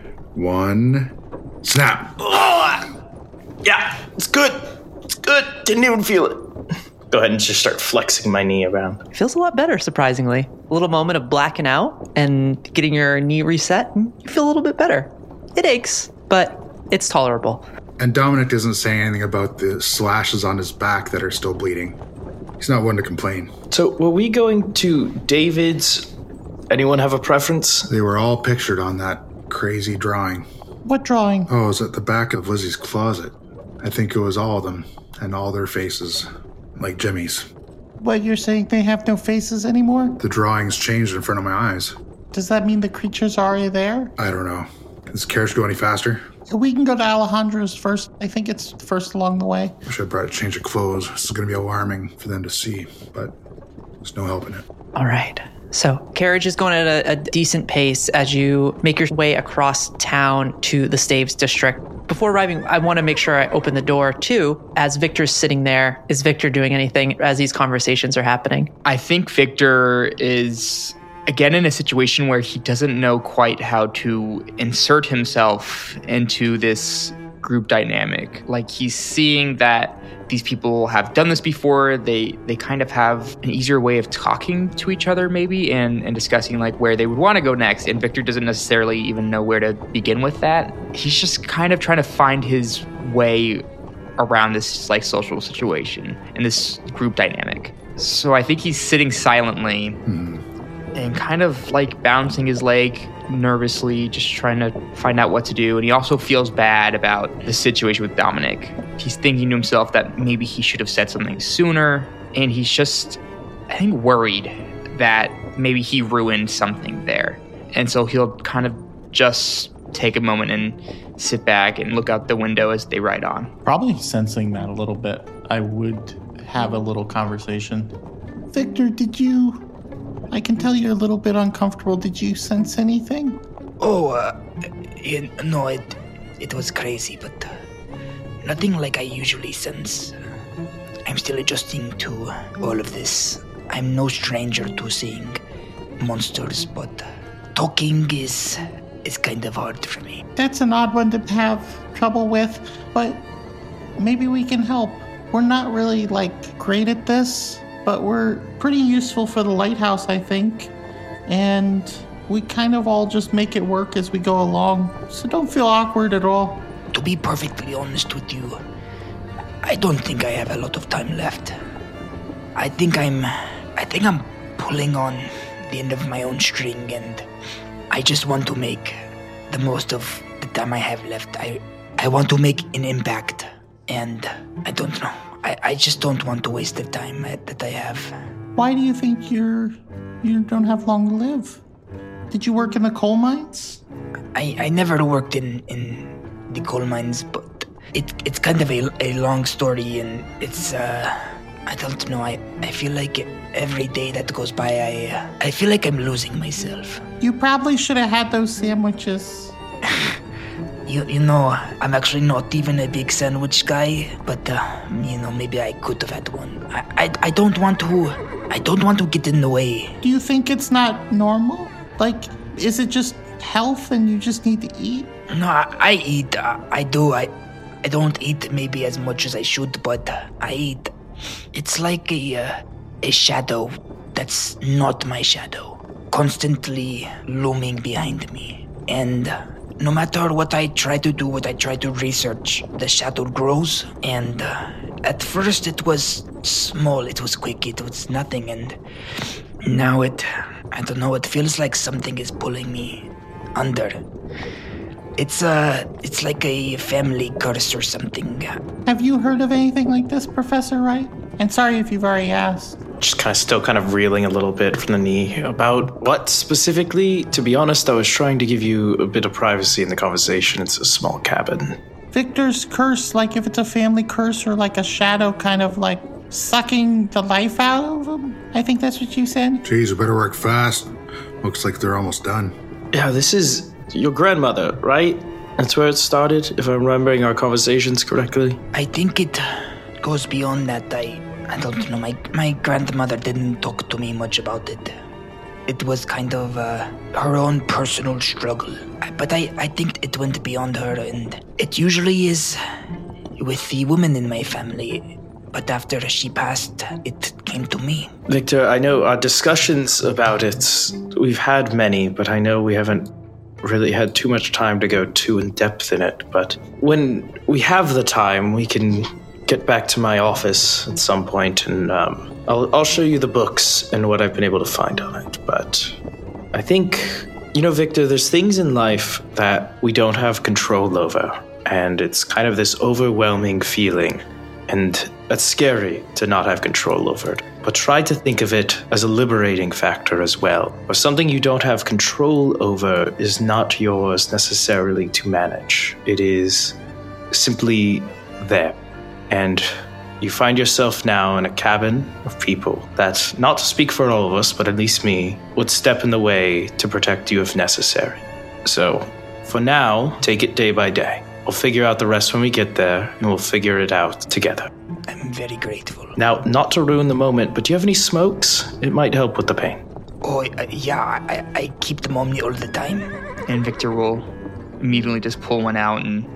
One. Snap. Oh, yeah, it's good. It's good. Didn't even feel it. Go ahead and just start flexing my knee around. It feels a lot better, surprisingly. A little moment of blacking out and getting your knee reset, and you feel a little bit better. It aches, but it's tolerable. And Dominic doesn't say anything about the slashes on his back that are still bleeding. He's not one to complain. So, were we going to David's? Anyone have a preference? They were all pictured on that crazy drawing. What drawing? Oh, it was at the back of Lizzie's closet. I think it was all of them, and all their faces, like Jimmy's. What, you're saying they have no faces anymore? The drawings changed in front of my eyes. Does that mean the creatures are already there? I don't know. Can this carriage go any faster? We can go to Alejandro's first. I think it's first along the way. I should have brought a change of clothes. This is going to be alarming for them to see, but there's no helping it. All right. So, carriage is going at a, a decent pace as you make your way across town to the Staves district. Before arriving, I want to make sure I open the door, too. As Victor's sitting there, is Victor doing anything as these conversations are happening? I think Victor is, again, in a situation where he doesn't know quite how to insert himself into this group dynamic. Like he's seeing that these people have done this before. They they kind of have an easier way of talking to each other maybe and, and discussing like where they would want to go next. And Victor doesn't necessarily even know where to begin with that. He's just kind of trying to find his way around this like social situation and this group dynamic. So I think he's sitting silently mm. and kind of like bouncing his leg nervously, just trying to find out what to do. And he also feels bad about the situation with Dominic. He's thinking to himself that maybe he should have said something sooner. And he's just, I think, worried that maybe he ruined something there. And so he'll kind of just take a moment and sit back and look out the window as they ride on. Probably sensing that a little bit, I would have a little conversation. Victor, did you... I can tell you're a little bit uncomfortable. Did you sense anything? Oh, uh, you, no, it it was crazy, but uh, nothing like I usually sense. I'm still adjusting to all of this. I'm no stranger to seeing monsters, but talking is is kind of hard for me. That's an odd one to have trouble with, but maybe we can help. We're not really, like, great at this, but we're pretty useful for the lighthouse, I think. And we kind of all just make it work as we go along. So don't feel awkward at all. To be perfectly honest with you, I don't think I have a lot of time left. I think I'm... I think I'm pulling on the end of my own string, and I just want to make the most of the time I have left. I, I want to make an impact, and I don't know. I, I just don't want to waste the time that I have. Why do you think you're you don't have long to live? Did you work in the coal mines? I, I never worked in, in the coal mines, but it it's kind of a, a long story, and it's uh I don't know. I, I feel like every day that goes by, I uh, I feel like I'm losing myself. You probably should have had those sandwiches. You you know, I'm actually not even a big sandwich guy, but uh, you know, maybe I could have had one. I, I I don't want to I don't want to get in the way. Do you think it's not normal? Like, is it just health and you just need to eat? No, I, I eat. Uh, I do. I I don't eat maybe as much as I should, but uh, I eat. It's like a uh, a shadow that's not my shadow, constantly looming behind me, and. Uh, No matter what I try to do, what I try to research, the shadow grows. And uh, at first it was small, it was quick, it was nothing. And now it, I don't know, it feels like something is pulling me under. It's uh, it's like a family curse or something. Have you heard of anything like this, Professor Wright? And sorry if you've already asked. Just kind of still kind of reeling a little bit from the knee. About what specifically? To be honest, I was trying to give you a bit of privacy in the conversation. It's a small cabin. Victor's curse, like if it's a family curse or like a shadow kind of like sucking the life out of him? I think that's what you said. Geez, we better work fast. Looks like they're almost done. Yeah, this is your grandmother, right? That's where it started, if I'm remembering our conversations correctly. I think it goes beyond that. I... I don't know, my my grandmother didn't talk to me much about it. It was kind of uh, her own personal struggle. But I, I think it went beyond her, and it usually is with the women in my family. But after she passed, it came to me. Victor, I know our discussions about it, we've had many, but I know we haven't really had too much time to go too in depth in it. But when we have the time, we can get back to my office at some point, and um, I'll, I'll show you the books and what I've been able to find on it. But I think, you know, Victor, there's things in life that we don't have control over, and it's kind of this overwhelming feeling, and that's scary to not have control over it. But try to think of it as a liberating factor as well, or something you don't have control over is not yours necessarily to manage. It is simply there. And you find yourself now in a cabin of people that, not to speak for all of us, but at least me, would step in the way to protect you if necessary. So, for now, take it day by day. We'll figure out the rest when we get there, and we'll figure it out together. I'm very grateful. Now, not to ruin the moment, but do you have any smokes? It might help with the pain. Oh, uh, yeah, I, I keep them on me all the time. And Victor will immediately just pull one out and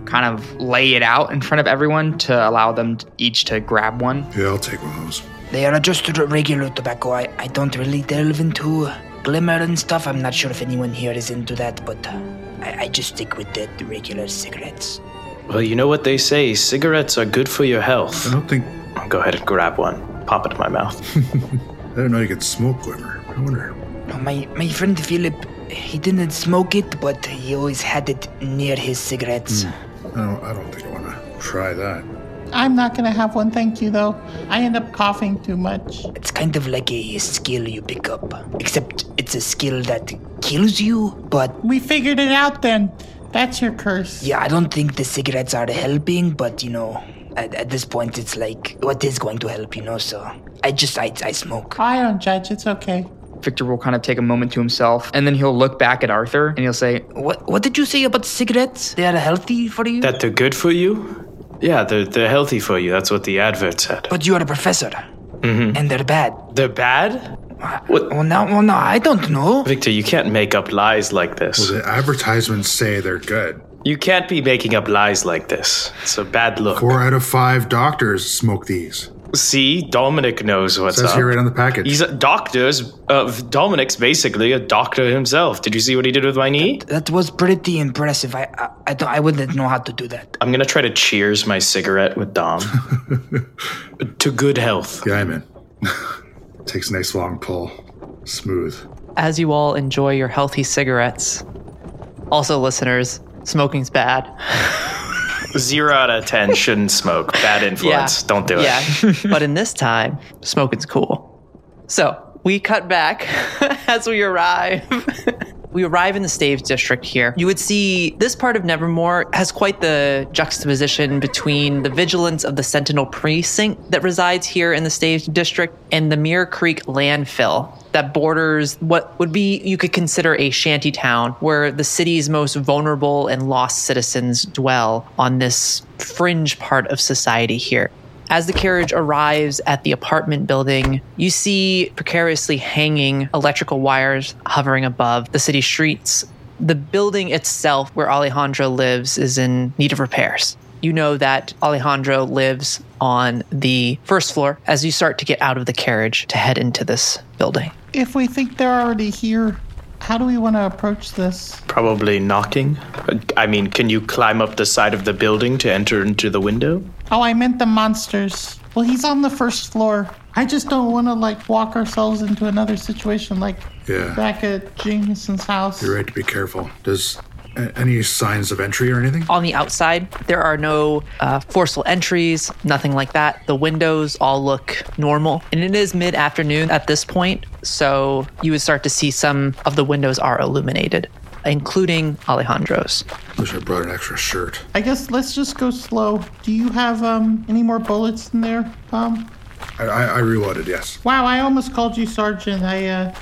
kind of lay it out in front of everyone to allow them to, each to grab one. Yeah, I'll take one of those. They are just r- regular tobacco. I, I don't really delve into glimmer and stuff. I'm not sure if anyone here is into that, but uh, I, I just stick with the, the regular cigarettes. Well, you know what they say, cigarettes are good for your health. I don't think... I'll go ahead and grab one, pop it in my mouth. I didn't know you could smoke glimmer. I wonder... My, my friend Philip, he didn't smoke it, but he always had it near his cigarettes. Mm. I don't, I don't think I want to try that. I'm not going to have one, thank you, though. I end up coughing too much. It's kind of like a skill you pick up, except it's a skill that kills you, but... We figured it out then. That's your curse. Yeah, I don't think the cigarettes are helping, but, you know, at, at this point, it's like, what is going to help, you know, so I just, I, I smoke. I don't judge, it's okay. Victor will kind of take a moment to himself, and then he'll look back at Arthur, and he'll say, What What did you say about cigarettes? They are healthy for you? That they're good for you? Yeah, they're, they're healthy for you. That's what the advert said. But you are a professor, Mm-hmm. and they're bad. They're bad? What? Well, no, well, no, I don't know. Victor, you can't make up lies like this. Well, the advertisements say they're good. You can't be making up lies like this. It's a bad look. Four out of five doctors smoke these. See, Dominic knows what's Says up. here right on the package. He's a doctor's. Uh, Dominic's basically a doctor himself. Did you see what he did with my knee? That was pretty impressive. I, I, I don't, I wouldn't know how to do that. I'm gonna try to cheers my cigarette with Dom. To good health. Yeah, I'm in. Takes a nice long pull. Smooth. As you all enjoy your healthy cigarettes, also listeners, smoking's bad. Zero out of ten shouldn't smoke. Bad influence. Yeah. Don't do yeah. it. But in this time, smoking's cool. So we cut back as we arrive. We arrive in the Staves district here. You would see this part of Nevermore has quite the juxtaposition between the vigilance of the Sentinel precinct that resides here in the Staves district and the Mirror Creek landfill that borders what would be, you could consider, a shanty town where the city's most vulnerable and lost citizens dwell on this fringe part of society here. As the carriage arrives at the apartment building, you see precariously hanging electrical wires hovering above the city streets. The building itself where Alejandro lives is in need of repairs. You know that Alejandro lives on the first floor as you start to get out of the carriage to head into this building. If we think they're already here, how do we want to approach this? Probably knocking. I mean, can you climb up the side of the building to enter into the window? Oh, I meant the monsters. Well, he's on the first floor. I just don't want to, like, walk ourselves into another situation like Yeah. back at Jameson's house. You're right to be careful. Does a- any signs of entry or anything? On the outside, there are no uh, forceful entries, nothing like that. The windows all look normal. And it is mid-afternoon at this point, so you would start to see some of the windows are illuminated, including Alejandro's. Wish I brought an extra shirt. I guess let's just go slow. Do you have um any more bullets in there, Tom? I, I, I reloaded, yes. Wow, I almost called you Sergeant. I, uh...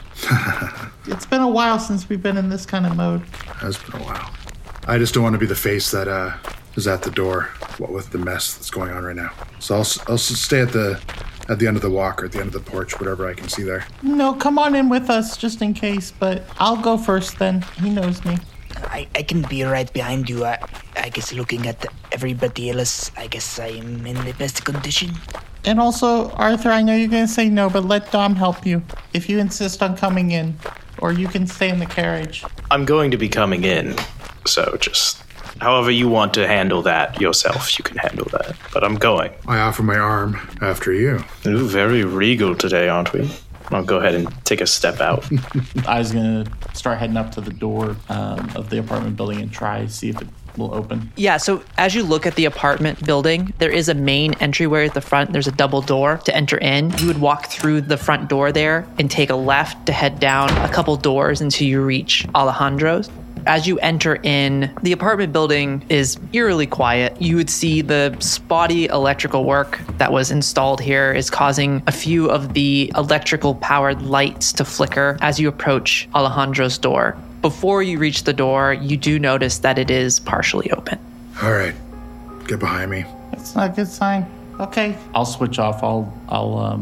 It's been a while since we've been in this kind of mode. Has been a while. I just don't want to be the face that uh, is at the door, what with the mess that's going on right now. So I'll, I'll stay at the at the end of the walk or at the end of the porch, whatever I can see there. No, come on in with us just in case, but I'll go first then. He knows me. I, I can be right behind you. I, I guess looking at everybody else, I guess I am in the best condition. And also, Arthur, I know you're going to say no, but let Dom help you if you insist on coming in. Or you can stay in the carriage. I'm going to be coming in, so just however you want to handle that yourself, you can handle that. But I'm going. I offer my arm after you. Ooh, very regal today, aren't we? I'll go ahead and take a step out. I was going to start heading up to the door um, of the apartment building and try see if it will open. Yeah, so as you look at the apartment building, there is a main entryway at the front. There's a double door to enter in. You would walk through the front door there and take a left to head down a couple doors until you reach Alejandro's. As you enter in, the apartment building is eerily quiet. You would see the spotty electrical work that was installed here is causing a few of the electrical powered lights to flicker as you approach Alejandro's door. Before you reach the door, you do notice that it is partially open. All right, get behind me. That's not a good sign. Okay. I'll switch off. I'll I'll um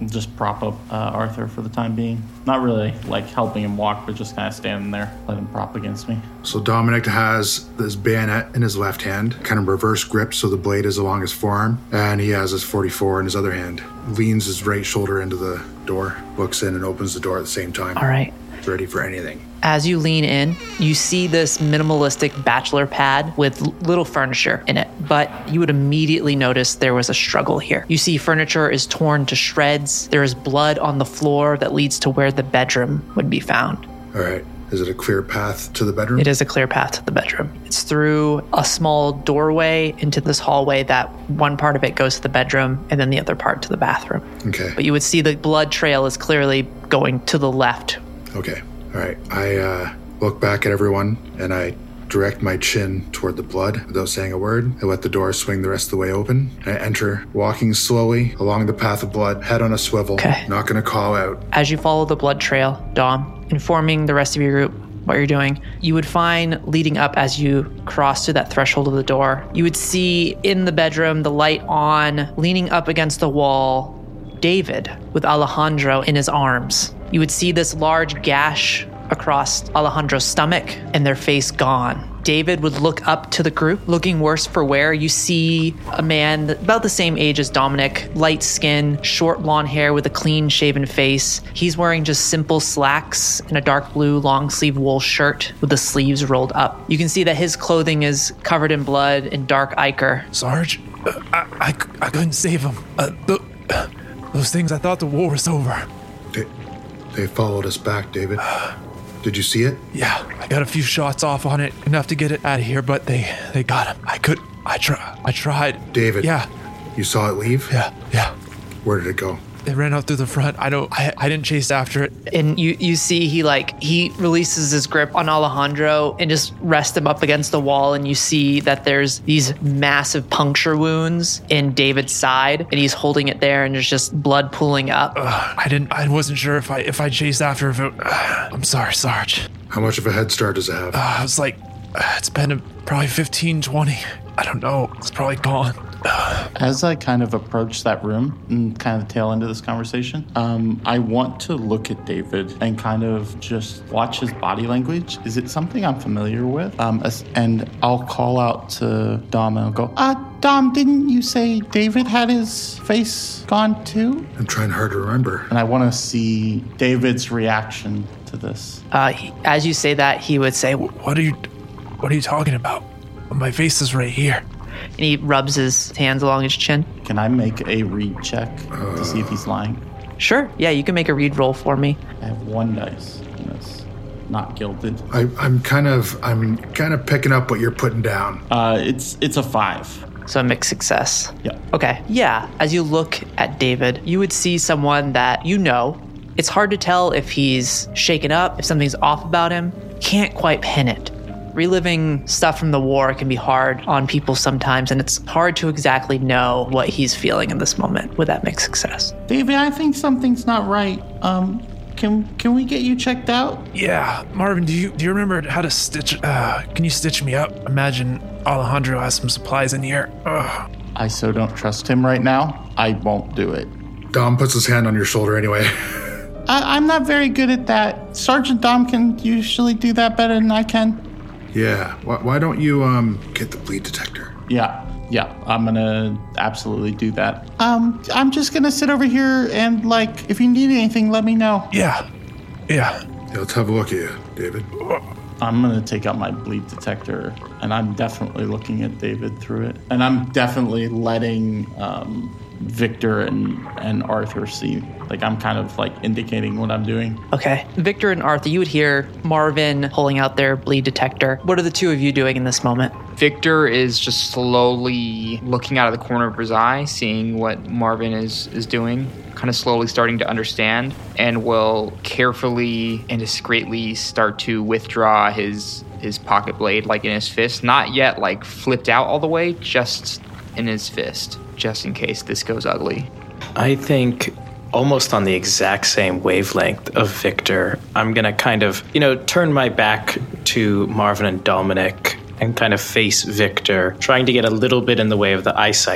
Just prop up uh, Arthur for the time being. Not really like helping him walk, but just kind of standing there, let him prop against me. So Dominic has this bayonet in his left hand, kind of reverse grip, so the blade is along his forearm, and he has his forty-four in his other hand. Leans his right shoulder into the door, looks in, and opens the door at the same time. All right. Ready for anything. As you lean in, you see this minimalistic bachelor pad with l- little furniture in it, but you would immediately notice there was a struggle here. You see furniture is torn to shreds. There is blood on the floor that leads to where the bedroom would be found. All right. Is it a clear path to the bedroom? It is a clear path to the bedroom. It's through a small doorway into this hallway that one part of it goes to the bedroom and then the other part to the bathroom. Okay. But you would see the blood trail is clearly going to the left. Okay. All right. I uh, look back at everyone and I direct my chin toward the blood without saying a word. I let the door swing the rest of the way open. I enter, walking slowly along the path of blood, head on a swivel. Okay. Not going to call out. As you follow the blood trail, Dom, informing the rest of your group what you're doing, you would find leading up as you cross to that threshold of the door, you would see in the bedroom the light on, leaning up against the wall, David with Alejandro in his arms. You would see this large gash across Alejandro's stomach and their face gone. David would look up to the group, looking worse for wear. You see a man about the same age as Dominic, light skin, short blonde hair with a clean shaven face. He's wearing just simple slacks and a dark blue long sleeve wool shirt with the sleeves rolled up. You can see that his clothing is covered in blood and dark ichor. Sarge, uh, I, I, I couldn't save him. Uh, the, uh, those things, I thought the war was over. They, they followed us back, David. Did you see it? Yeah, I got a few shots off on it, enough to get it out of here, but they, they got him. I could, I try, I tried. David. Yeah. You saw it leave? Yeah, yeah. Where did it go? They ran out through the front. I don't, I, I didn't chase after it. And you, you see he like, he releases his grip on Alejandro and just rests him up against the wall. And you see that there's these massive puncture wounds in David's side and he's holding it there and there's just blood pooling up. Uh, I didn't, I wasn't sure if I, if I chased after if it, uh, I'm sorry, Sarge. How much of a head start does it have? Uh, I was like, uh, it's been a, probably fifteen, twenty. I don't know. It's probably gone. As I kind of approach that room and kind of the tail end of this conversation, um, I want to look at David and kind of just watch his body language. Is it something I'm familiar with? Um, as, and I'll call out to Dom and I'll go, uh, Dom, didn't you say David had his face gone too? I'm trying hard to remember. And I want to see David's reaction to this. Uh, he, as you say that, he would say, What are you, what are you talking about? My face is right here. and he rubs his hands along his chin. Can I make a read check uh, to see if he's lying? Sure. Yeah, you can make a read roll for me. I have one dice in this, not gilded. I, I'm kind of, I'm kind of picking up what you're putting down. Uh, it's it's a five. So a mixed success. Yeah. Okay. Yeah. As you look at David, you would see someone that you know. It's hard to tell if he's shaken up, if something's off about him. Can't quite pin it. Reliving stuff from the war can be hard on people sometimes, and it's hard to exactly know what he's feeling in this moment with that mixed success. David, I think something's not right. Um, can can we get you checked out? Yeah, Marvin, do you do you remember how to stitch? Uh, can you stitch me up? Imagine Alejandro has some supplies in here. Ugh. I so don't trust him right now. I won't do it. Dom puts his hand on your shoulder anyway. I, I'm not very good at that. Sergeant Dom can usually do that better than I can. Yeah. Why, why don't you um get the bleed detector? Yeah, yeah, I'm gonna absolutely do that. Um, I'm just gonna sit over here and, like, if you need anything, let me know. Yeah, yeah. Yeah, let's have a look at you, David. I'm gonna take out my bleed detector, and I'm definitely looking at David through it. And I'm definitely letting um, Victor and, and Arthur see. Like, I'm kind of, like, indicating what I'm doing. Okay. Victor and Arthur, you would hear Marvin pulling out their bleed detector. What are the two of you doing in this moment? Victor is just slowly looking out of the corner of his eye, seeing what Marvin is, is doing, kind of slowly starting to understand, and will carefully and discreetly start to withdraw his his pocket blade, like in his fist. Not yet, like, flipped out all the way, just in his fist, just in case this goes ugly. I think almost on the exact same wavelength of Victor, I'm going to kind of, you know, turn my back to Marvin and Dominic and kind of face Victor, trying to get a little bit in the way of the eyesight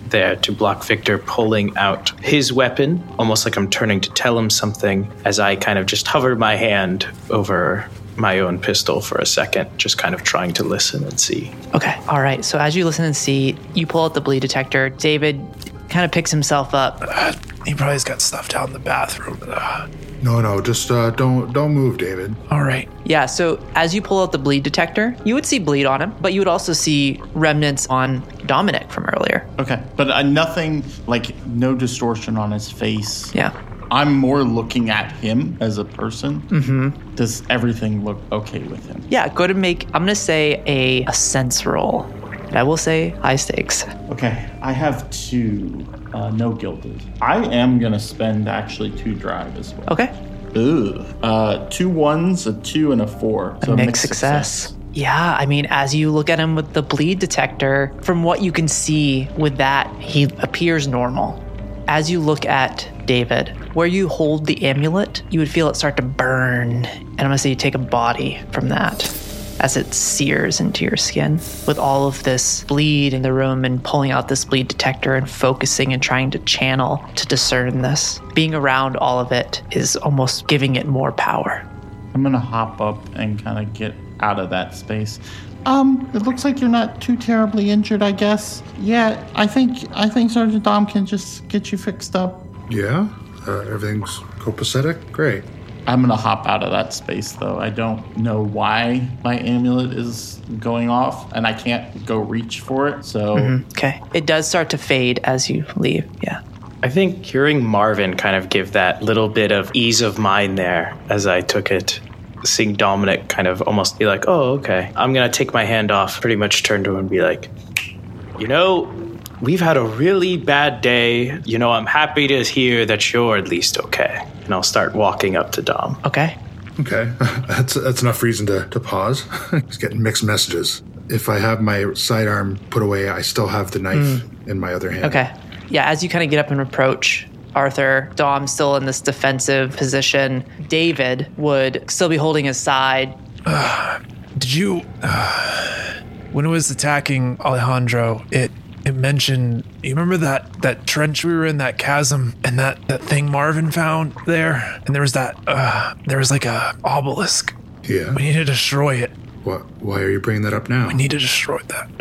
there to block Victor pulling out his weapon, almost like I'm turning to tell him something, as I kind of just hover my hand over my own pistol for a second, just kind of trying to listen and see. Okay. All right. So as you listen and see, you pull out the bleed detector. David kind of picks himself up. Uh, he probably's got stuff down in the bathroom. Uh, No, no, just uh, don't don't move, David. all right. Yeah, so as you pull out the bleed detector, you would see bleed on him, but you would also see remnants on Dominic from earlier. Okay, but uh, nothing, like no distortion on his face. Yeah. I'm more looking at him as a person. Mm-hmm. Does everything look okay with him? Yeah, go to make, I'm going to say a, a sense roll. And I will say high stakes. Okay, I have two. Uh, no gilded. I am going to spend actually two drive as well. Okay. Ooh. Uh, two ones, a two, and a four. A mixed success. Yeah, I mean, as you look at him with the bleed detector, from what you can see with that, he appears normal. As you look at David, where you hold the amulet, you would feel it start to burn. And I'm going to say you take a body from that as it sears into your skin with all of this bleed in the room and pulling out this bleed detector and focusing and trying to channel to discern this. Being around all of it is almost giving it more power. I'm going to hop up and kind of get out of that space. Um, it looks like you're not too terribly injured, I guess. Yeah, I think I think Sergeant Dom can just get you fixed up. Yeah? Uh, everything's copacetic? Great. I'm going to hop out of that space, though. I don't know why my amulet is going off, and I can't go reach for it, so... Mm-hmm. Okay. It does start to fade as you leave, yeah. I think hearing Marvin kind of give that little bit of ease of mind there as I took it, seeing Dominic kind of almost be like, oh, okay. I'm going to take my hand off, pretty much turn to him and be like, you know, we've had a really bad day. You know, I'm happy to hear that you're at least okay. And I'll start walking up to Dom. Okay. Okay. That's that's enough reason to, to pause. He's getting mixed messages. If I have my sidearm put away, I still have the knife mm. in my other hand. Okay. Yeah, as you kind of get up and approach Arthur, Dom's still in this defensive position. David would still be holding his side. Uh, did you... Uh, when it was attacking Alejandro, it... It mentioned, you remember that, that trench we were in, that chasm, and that, that thing Marvin found there? And there was that, uh, there was like a obelisk. Yeah. We need to destroy it. What? Why are you bringing that up now? We need to destroy that.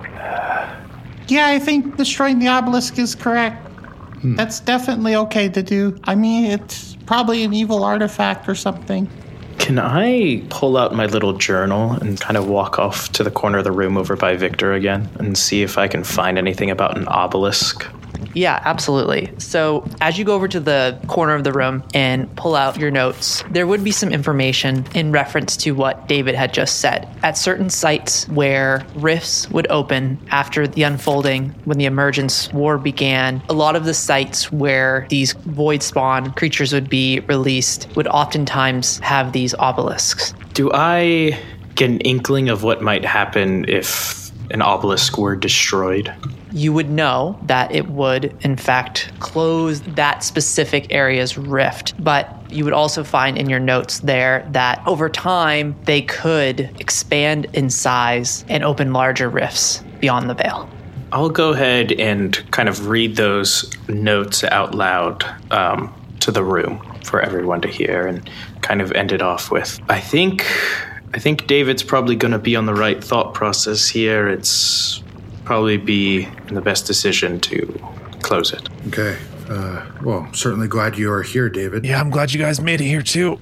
Yeah, I think destroying the obelisk is correct. Hmm. That's definitely okay to do. I mean, it's probably an evil artifact or something. Can I pull out my little journal and kind of walk off to the corner of the room over by Victor again and see if I can find anything about an obelisk? Yeah, absolutely. So as you go over to the corner of the room and pull out your notes, there would be some information in reference to what David had just said. At certain sites where rifts would open after the unfolding, when the emergence war began, a lot of the sites where these void spawn creatures would be released would oftentimes have these obelisks. Do I get an inkling of what might happen if an obelisk were destroyed? You would know that it would, in fact, close that specific area's rift. But you would also find in your notes there that over time, they could expand in size and open larger rifts beyond the veil. I'll go ahead and kind of read those notes out loud um, to the room for everyone to hear and kind of end it off with, I think... I think David's probably going to be on the right thought process here. It's probably be the best decision to close it. Okay. Uh, well, I'm certainly glad you are here, David. Yeah, I'm glad you guys made it here, too.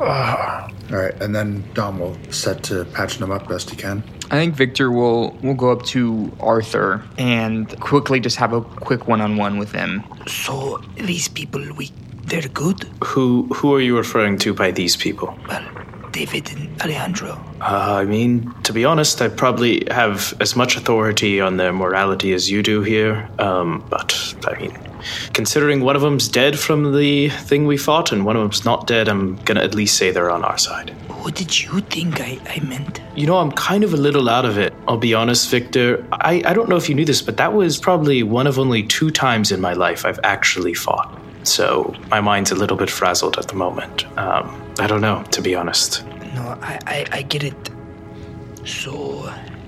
Uh. All right, and then Dom will set to patching them up best he can. I think Victor will, will go up to Arthur and quickly just have a quick one-on-one with him. So, these people, we they're good? Who, who are you referring to by these people? Well... David and Alejandro. Uh, I mean, to be honest, I probably have as much authority on their morality as you do here. Um, but, I mean, considering one of them's dead from the thing we fought and one of them's not dead, I'm going to at least say they're on our side. What did you think I, I meant? You know, I'm kind of a little out of it. I'll be honest, Victor. I, I don't know if you knew this, but that was probably one of only two times in my life I've actually fought. So my mind's a little bit frazzled at the moment. Um, I don't know, to be honest. No, I, I, I get it. So,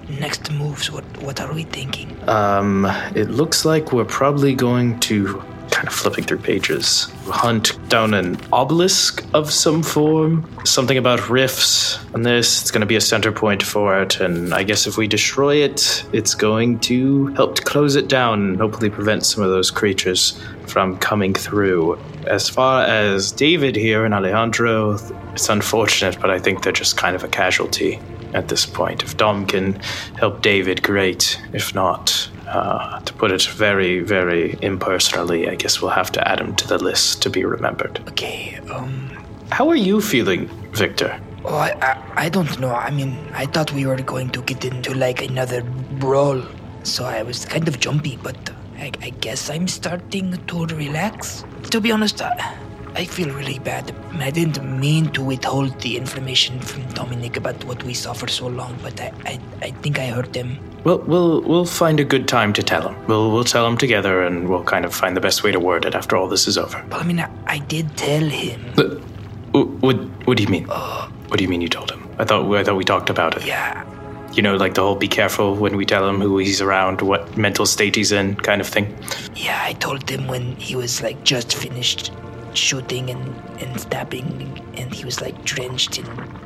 next moves? What what are we thinking? Um, it looks like we're probably going to, kind of flipping through pages, hunt down an obelisk of some form. Something about rifts on this. It's going to be a center point for it, and I guess if we destroy it, it's going to help to close it down and hopefully prevent some of those creatures from coming through. As far as David here and Alejandro, it's unfortunate, but I think they're just kind of a casualty at this point. If Dom can help David, great. If not, uh, to put it very, very impersonally, I guess we'll have to add him to the list to be remembered. Okay, um... How are you feeling, Victor? Oh, I, I, I don't know. I mean, I thought we were going to get into, like, another brawl. So I was kind of jumpy, but I, I guess I'm starting to relax. To be honest, I, I feel really bad. I didn't mean to withhold the information from Dominic about what we saw for so long, but I, I, I think I hurt him. Well, we'll we'll find a good time to tell him. We'll we'll tell him together, and we'll kind of find the best way to word it after all this is over. Well, I mean, I, I did tell him. But, what what do you mean? Uh, what do you mean you told him? I thought I thought we talked about it. Yeah. You know, like the whole be careful when we tell him who he's around, what mental state he's in, kind of thing. Yeah, I told him when he was like just finished shooting and, and stabbing, and he was like drenched in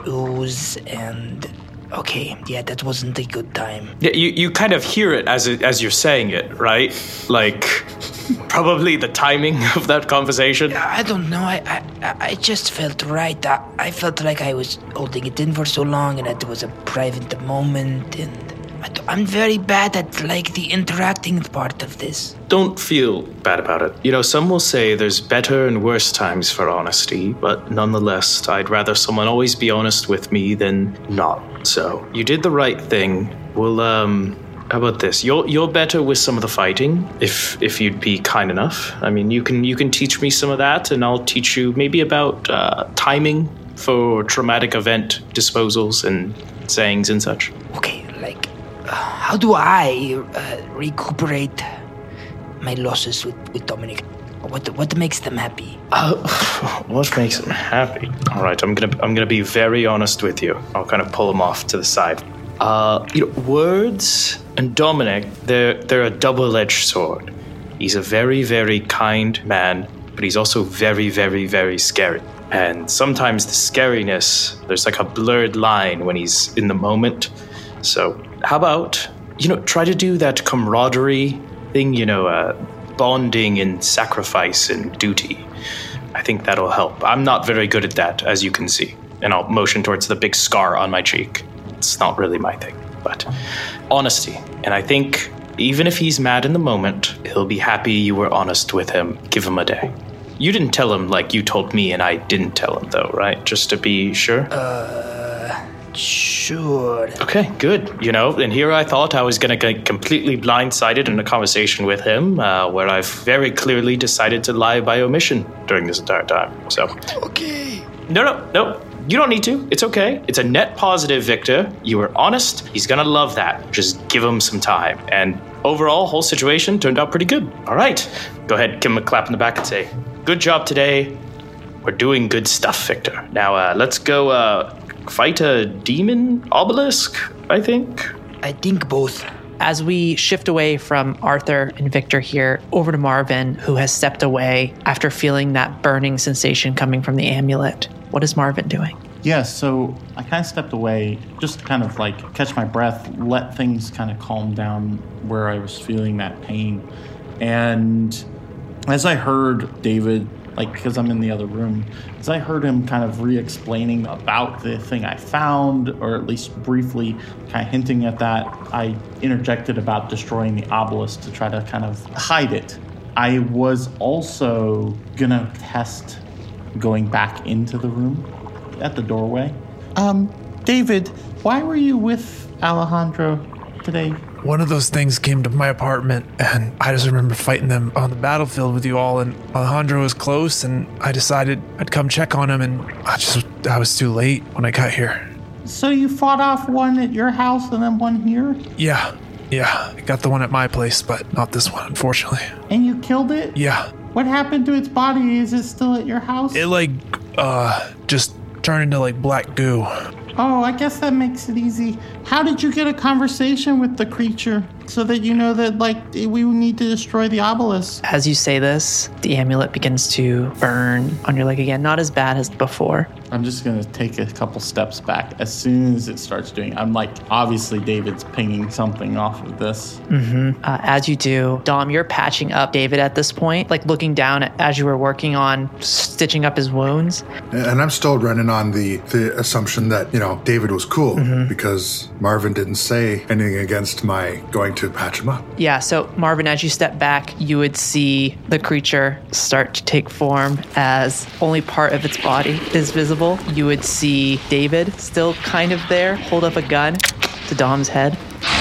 ooze and... Okay, yeah, that wasn't a good time. Yeah, you, you kind of hear it as it, as you're saying it, right? Like, probably the timing of that conversation. I don't know. I I, I just felt right. I, I felt like I was holding it in for so long, and that it was a private moment. And I, I'm very bad at like the interacting part of this. Don't feel bad about it. You know, some will say there's better and worse times for honesty, but nonetheless, I'd rather someone always be honest with me than not. So, you did the right thing. We'll, um, how about this? You're you're better with some of the fighting, if if you'd be kind enough. I mean, you can you can teach me some of that, and I'll teach you maybe about uh, timing for traumatic event disposals and sayings and such. Okay, like, uh, how do I uh, recuperate my losses with, with Dominic? What what makes them happy? Uh, what makes them happy? All right, I'm gonna I'm gonna be very honest with you. I'll kind of pull him off to the side. Uh, you know, words and Dominic, they're they're a double-edged sword. He's a very very kind man, but he's also very very very scary. And sometimes the scariness, there's like a blurred line when he's in the moment. So how about you know try to do that camaraderie thing, you know. Uh, bonding and sacrifice and duty. I think that'll help. I'm not very good at that, as you can see. And I'll motion towards the big scar on my cheek. It's not really my thing, but honesty. And I think even if he's mad in the moment, he'll be happy you were honest with him. Give him a day. You didn't tell him like you told me, and I didn't tell him, though, right? Just to be sure? Uh, sure. Okay, good. You know, and here I thought I was going to get completely blindsided in a conversation with him, uh, where I've very clearly decided to lie by omission during this entire time. So. Okay. No, no, no. You don't need to. It's okay. It's a net positive, Victor. You were honest. He's going to love that. Just give him some time. And overall, whole situation turned out pretty good. All right. Go ahead, give him a clap in the back and say, good job today. We're doing good stuff, Victor. Now, uh, let's go uh, fight a demon obelisk, I think. I think both. As we shift away from Arthur and Victor here, over to Marvin, who has stepped away after feeling that burning sensation coming from the amulet. What is Marvin doing? Yeah, so I kind of stepped away, just to kind of like catch my breath, let things kind of calm down where I was feeling that pain. And as I heard David, like, because I'm in the other room, as I heard him kind of re-explaining about the thing I found, or at least briefly kind of hinting at that, I interjected about destroying the obelisk to try to kind of hide it. I was also gonna test going back into the room at the doorway. Um, David, why were you with Alejandro today? One of those things came to my apartment, and I just remember fighting them on the battlefield with you all, and Alejandro was close, and I decided I'd come check on him, and I just, I was too late when I got here. So you fought off one at your house and then one here? Yeah, yeah. I got the one at my place, but not this one, unfortunately. And you killed it? Yeah. What happened to its body? Is it still at your house? It, like, uh, just turned into, like, black goo. Oh, I guess that makes it easy. How did you get a conversation with the creature so that you know that, like, we need to destroy the obelisk? As you say this, the amulet begins to burn on your leg again. Not as bad as before. I'm just going to take a couple steps back. As soon as it starts doing, I'm like, obviously David's pinging something off of this. Mm-hmm. Uh, as you do, Dom, you're patching up David at this point, like looking down at, as you were working on stitching up his wounds. And I'm still running on the, the assumption that, you know, David was cool Mm-hmm. because Marvin didn't say anything against my going to patch him up. Yeah, so Marvin, as you step back, you would see the creature start to take form as only part of its body is visible. You would see David still kind of there, hold up a gun to Dom's head.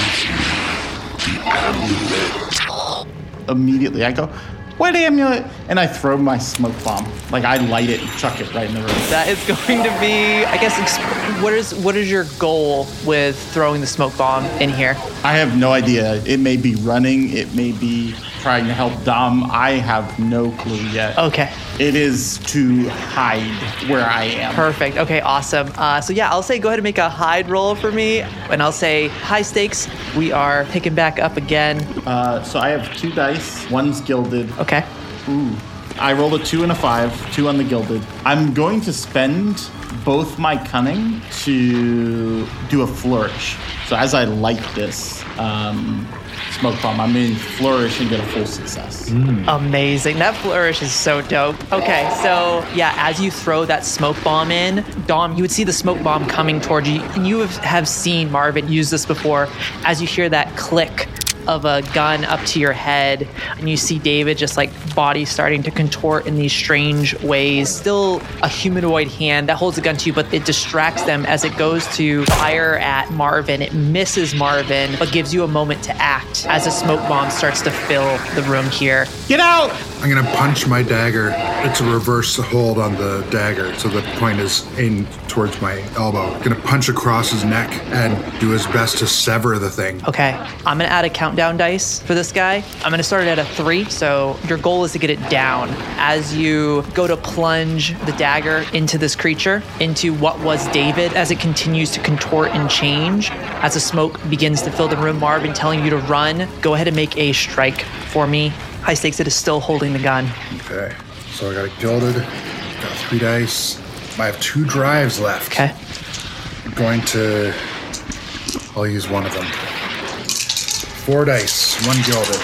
Immediately, I go, what amulet? And I throw my smoke bomb. Like, I light it and chuck it right in the room. That is going to be, I guess, exp- what is what is your goal with throwing the smoke bomb in here? I have no idea. It may be running. It may be trying to help Dom. I have no clue yet. Okay. It is to hide where I am. Perfect. Okay, awesome. Uh, so yeah, I'll say go ahead and make a hide roll for me. And I'll say high stakes. We are picking back up again. Uh, so I have two dice. One's gilded. Okay. Ooh. I rolled a two and a five. Two on the gilded. I'm going to spend both my cunning to do a flourish. So as I light this um, smoke bomb, I'm going to flourish and get a full success. Amazing. That flourish is so dope. Okay, so yeah, as you throw that smoke bomb in, Dom, you would see the smoke bomb coming towards you. And you have, have seen Marvin use this before. As you hear that click of a gun up to your head, and you see David just like body starting to contort in these strange ways. Still a humanoid hand that holds a gun to you, but it distracts them as it goes to fire at Marvin. It misses Marvin, but gives you a moment to act as a smoke bomb starts to fill the room here. Get out! I'm going to punch my dagger. It's a reverse hold on the dagger, so the point is aimed towards my elbow. I'm going to punch across his neck and do his best to sever the thing. Okay, I'm gonna add a countdown dice for this guy. I'm gonna start it at a three, so your goal is to get it down. As you go to plunge the dagger into this creature, into what was David, as it continues to contort and change, as the smoke begins to fill the room, Marvin telling you to run, go ahead and make a strike for me. High stakes, it is still holding the gun. Okay, so I got it gilded, got three dice. I have two drives left. Okay. I'm going to, I'll use one of them. Four dice, one gilded.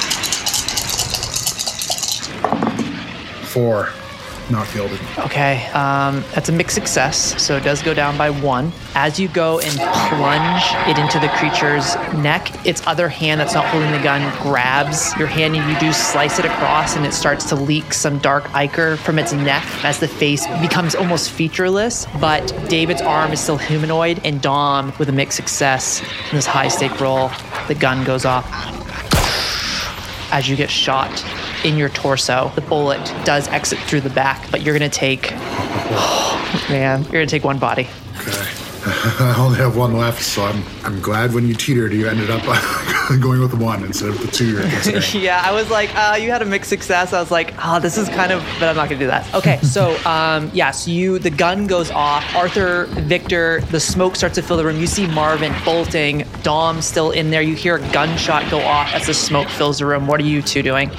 Four, not gilded. Okay, um, that's a mixed success, so it does go down by one. As you go and plunge it into the creature's neck, its other hand that's not holding the gun grabs your hand, and you do slice it across, and it starts to leak some dark ichor from its neck as the face becomes almost featureless. But David's arm is still humanoid, and Dom, with a mixed success in this high stake roll, the gun goes off. As you get shot in your torso, the bullet does exit through the back, but you're gonna take, oh, man, you're gonna take one body. Okay. I only have one left, so I'm I'm glad when you teetered, you ended up going with the one instead of the two you're considering. Yeah, I was like, uh, you had a mixed success. I was like, oh, this is kind of, but I'm not gonna do that. Okay, so um, yeah, so you, the gun goes off. Arthur, Victor, the smoke starts to fill the room. You see Marvin bolting, Dom still in there. You hear a gunshot go off as the smoke fills the room. What are you two doing?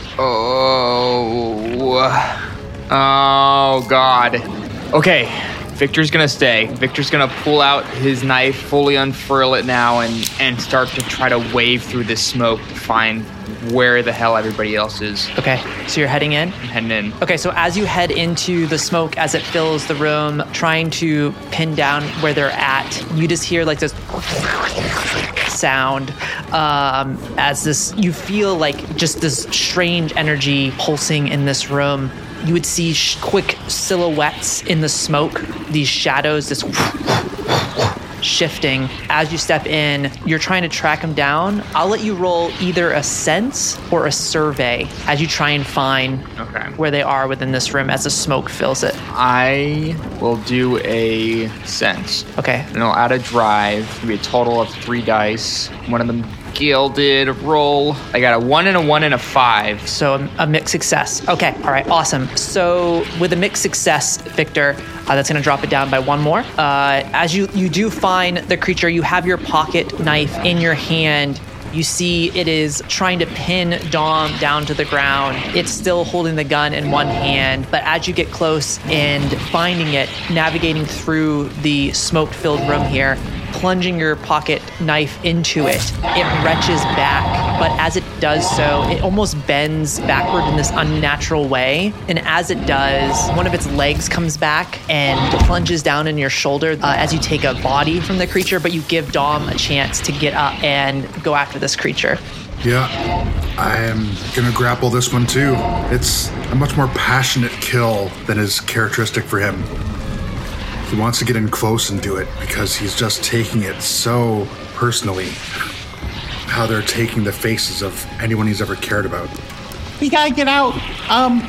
Oh, oh God. Okay. Victor's gonna stay. Victor's gonna pull out his knife, fully unfurl it now, and, and start to try to wave through this smoke to find where the hell everybody else is. Okay, so you're heading in? I'm heading in. Okay, so as you head into the smoke, as it fills the room, trying to pin down where they're at, you just hear like this sound um, as this, you feel like just this strange energy pulsing in this room. You would see sh- quick silhouettes in the smoke, these shadows, this shifting. As you step in, you're trying to track them down. I'll let you roll either a sense or a survey as you try and find Okay. where they are within this room as the smoke fills it. I will do a sense. Okay. And I'll add a drive. It'll be a total of three dice. One of them gilded roll. I got a one and a one and a five. So a, a mixed success. Okay, all right, awesome. So with a mixed success, Victor, uh, that's going to drop it down by one more. Uh, as you, you do find the creature, you have your pocket knife in your hand. You see it is trying to pin Dom down to the ground. It's still holding the gun in one hand, but as you get close and finding it, navigating through the smoke-filled room here, plunging your pocket knife into it, it retches back, but as it does so, it almost bends backward in this unnatural way. And as it does, one of its legs comes back and plunges down in your shoulder uh, as you take a body from the creature, but you give Dom a chance to get up and go after this creature. Yeah, I am gonna grapple this one too. It's a much more passionate kill than is characteristic for him. He wants to get in close and do it because he's just taking it so personally. How they're taking the faces of anyone he's ever cared about. We gotta get out. Um,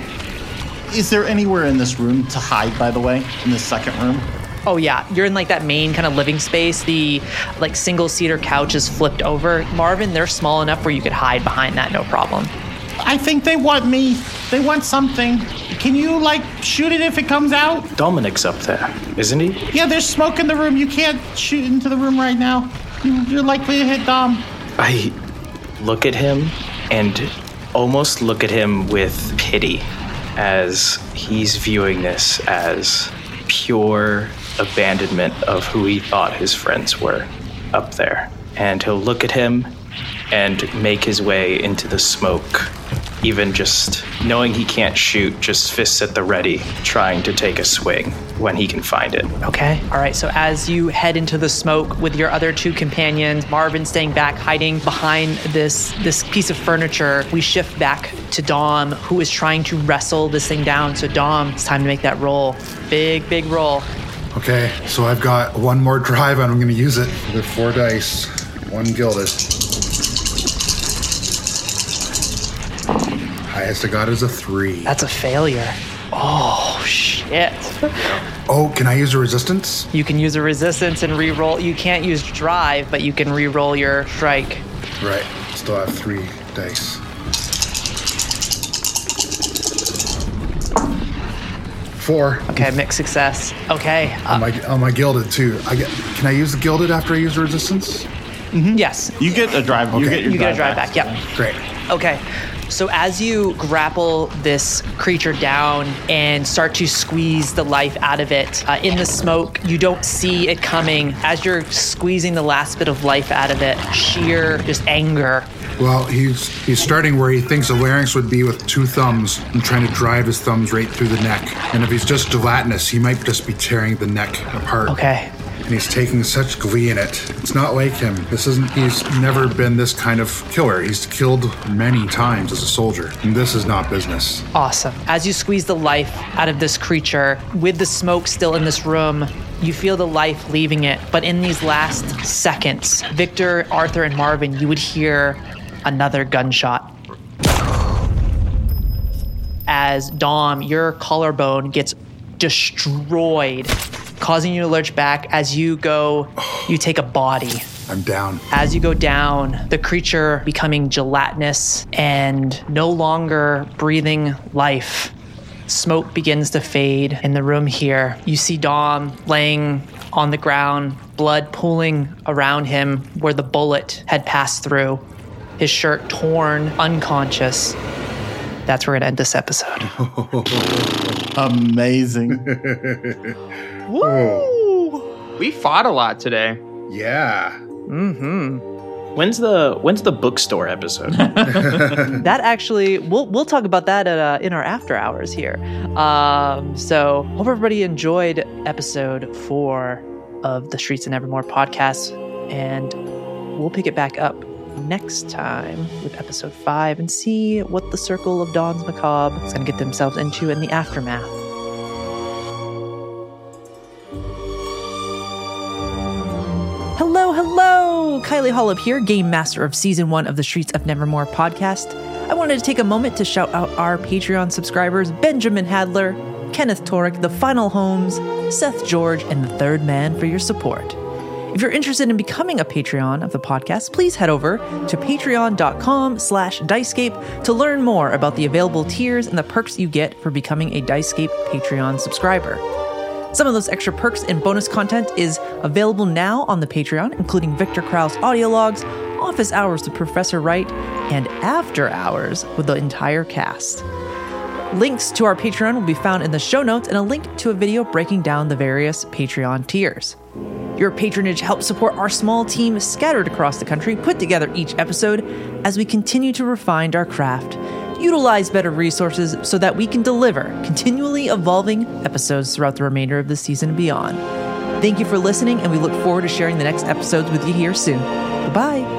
is there anywhere in this room to hide, by the way, in this second room? Oh yeah, you're in like that main kind of living space. The like single seater couch is flipped over. Marvin, they're small enough where you could hide behind that, no problem. I think they want me. They want something. Can you, like, shoot it if it comes out? Dominic's up there, isn't he? Yeah, there's smoke in the room. You can't shoot into the room right now. You- You're likely to hit Dom. I look at him and almost look at him with pity as he's viewing this as pure abandonment of who he thought his friends were up there. And he'll look at him and make his way into the smoke, even just knowing he can't shoot, just fists at the ready, trying to take a swing when he can find it. Okay. All right. So as you head into the smoke with your other two companions, Marvin staying back, hiding behind this this piece of furniture, we shift back to Dom, who is trying to wrestle this thing down. So Dom, it's time to make that roll. Big, big roll. Okay, so I've got one more drive and I'm gonna use it with four dice. One gilded. Highest I got is a three. That's a failure. Oh, shit. Oh, can I use a resistance? You can use a resistance and re-roll. You can't use drive, but you can re-roll your strike. Right, still have three dice. Four. Okay, mixed success. Okay. Uh, On my, on my gilded too. I get. Can I use the gilded after I use the resistance? yes. You get a drive. You Okay. get your You drive get a drive back. Yep. Great. Okay. So as you grapple this creature down and start to squeeze the life out of it, uh, in the smoke, you don't see it coming. As you're squeezing the last bit of life out of it, sheer just anger. Well, he's he's starting where he thinks a larynx would be with two thumbs and trying to drive his thumbs right through the neck. And if he's just gelatinous, he might just be tearing the neck apart. Okay. And he's taking such glee in it. It's not like him. This isn't, he's never been this kind of killer. He's killed many times as a soldier. And this is not business. Awesome. As you squeeze the life out of this creature, with the smoke still in this room, you feel the life leaving it. But in these last seconds, Victor, Arthur, and Marvin, you would hear another gunshot. As Dom, your collarbone gets destroyed, causing you to lurch back. As you go, you take a body. I'm down. As you go down, the creature becoming gelatinous and no longer breathing life. Smoke begins to fade in the room here. You see Dom laying on the ground, blood pooling around him where the bullet had passed through. His shirt torn, unconscious. That's where we're going to end this episode. Amazing. Woo! We fought a lot today. Yeah. Mm-hmm. When's the when's the bookstore episode? That actually, we'll we'll talk about that at, uh, in our after hours here. Um, so hope everybody enjoyed episode four of the Streets of Nevermore podcast, and we'll pick it back up next time with episode five and see what the Circle of Dawns Macabre is going to get themselves into in the aftermath. Hello, hello! Kylie Hollop here, Game Master of Season one of the Streets of Nevermore podcast. I wanted to take a moment to shout out our Patreon subscribers, Benjamin Hadler, Kenneth Torek, The Final Homes, Seth George, and The Third Man for your support. If you're interested in becoming a Patreon of the podcast, please head over to patreon.com slash Dicescape to learn more about the available tiers and the perks you get for becoming a Dicescape Patreon subscriber. Some of those extra perks and bonus content is available now on the Patreon, including Victor Krauss audio logs, office hours with Professor Wright, and after hours with the entire cast. Links to our Patreon will be found in the show notes and a link to a video breaking down the various Patreon tiers. Your patronage helps support our small team scattered across the country, put together each episode as we continue to refine our craft, utilize better resources so that we can deliver continually evolving episodes throughout the remainder of the season and beyond. Thank you for listening, and we look forward to sharing the next episodes with you here soon. Goodbye.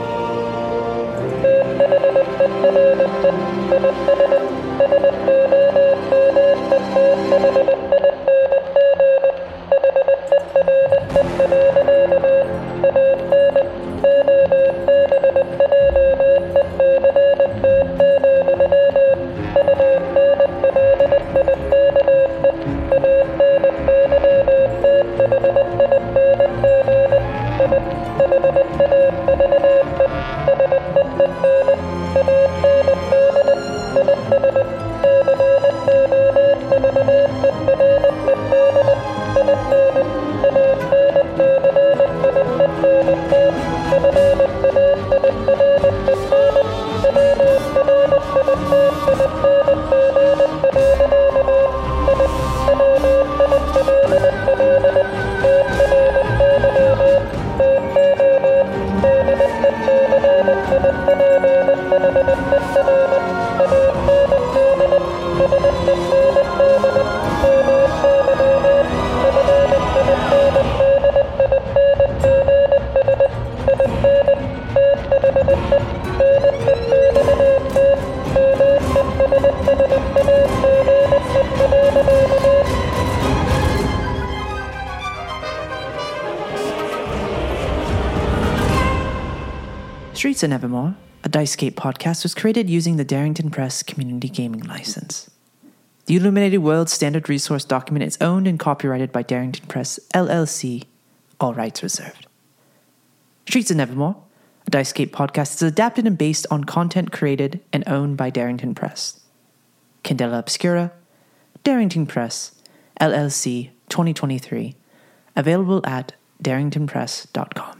Streets of Nevermore, a Dicescape podcast, was created using the Darrington Press Community Gaming License. The Illuminated World Standard Resource document is owned and copyrighted by Darrington Press, L L C, all rights reserved. Streets of Nevermore, a Dicescape podcast, is adapted and based on content created and owned by Darrington Press. Candela Obscura, Darrington Press, L L C, twenty twenty-three, available at darrington press dot com.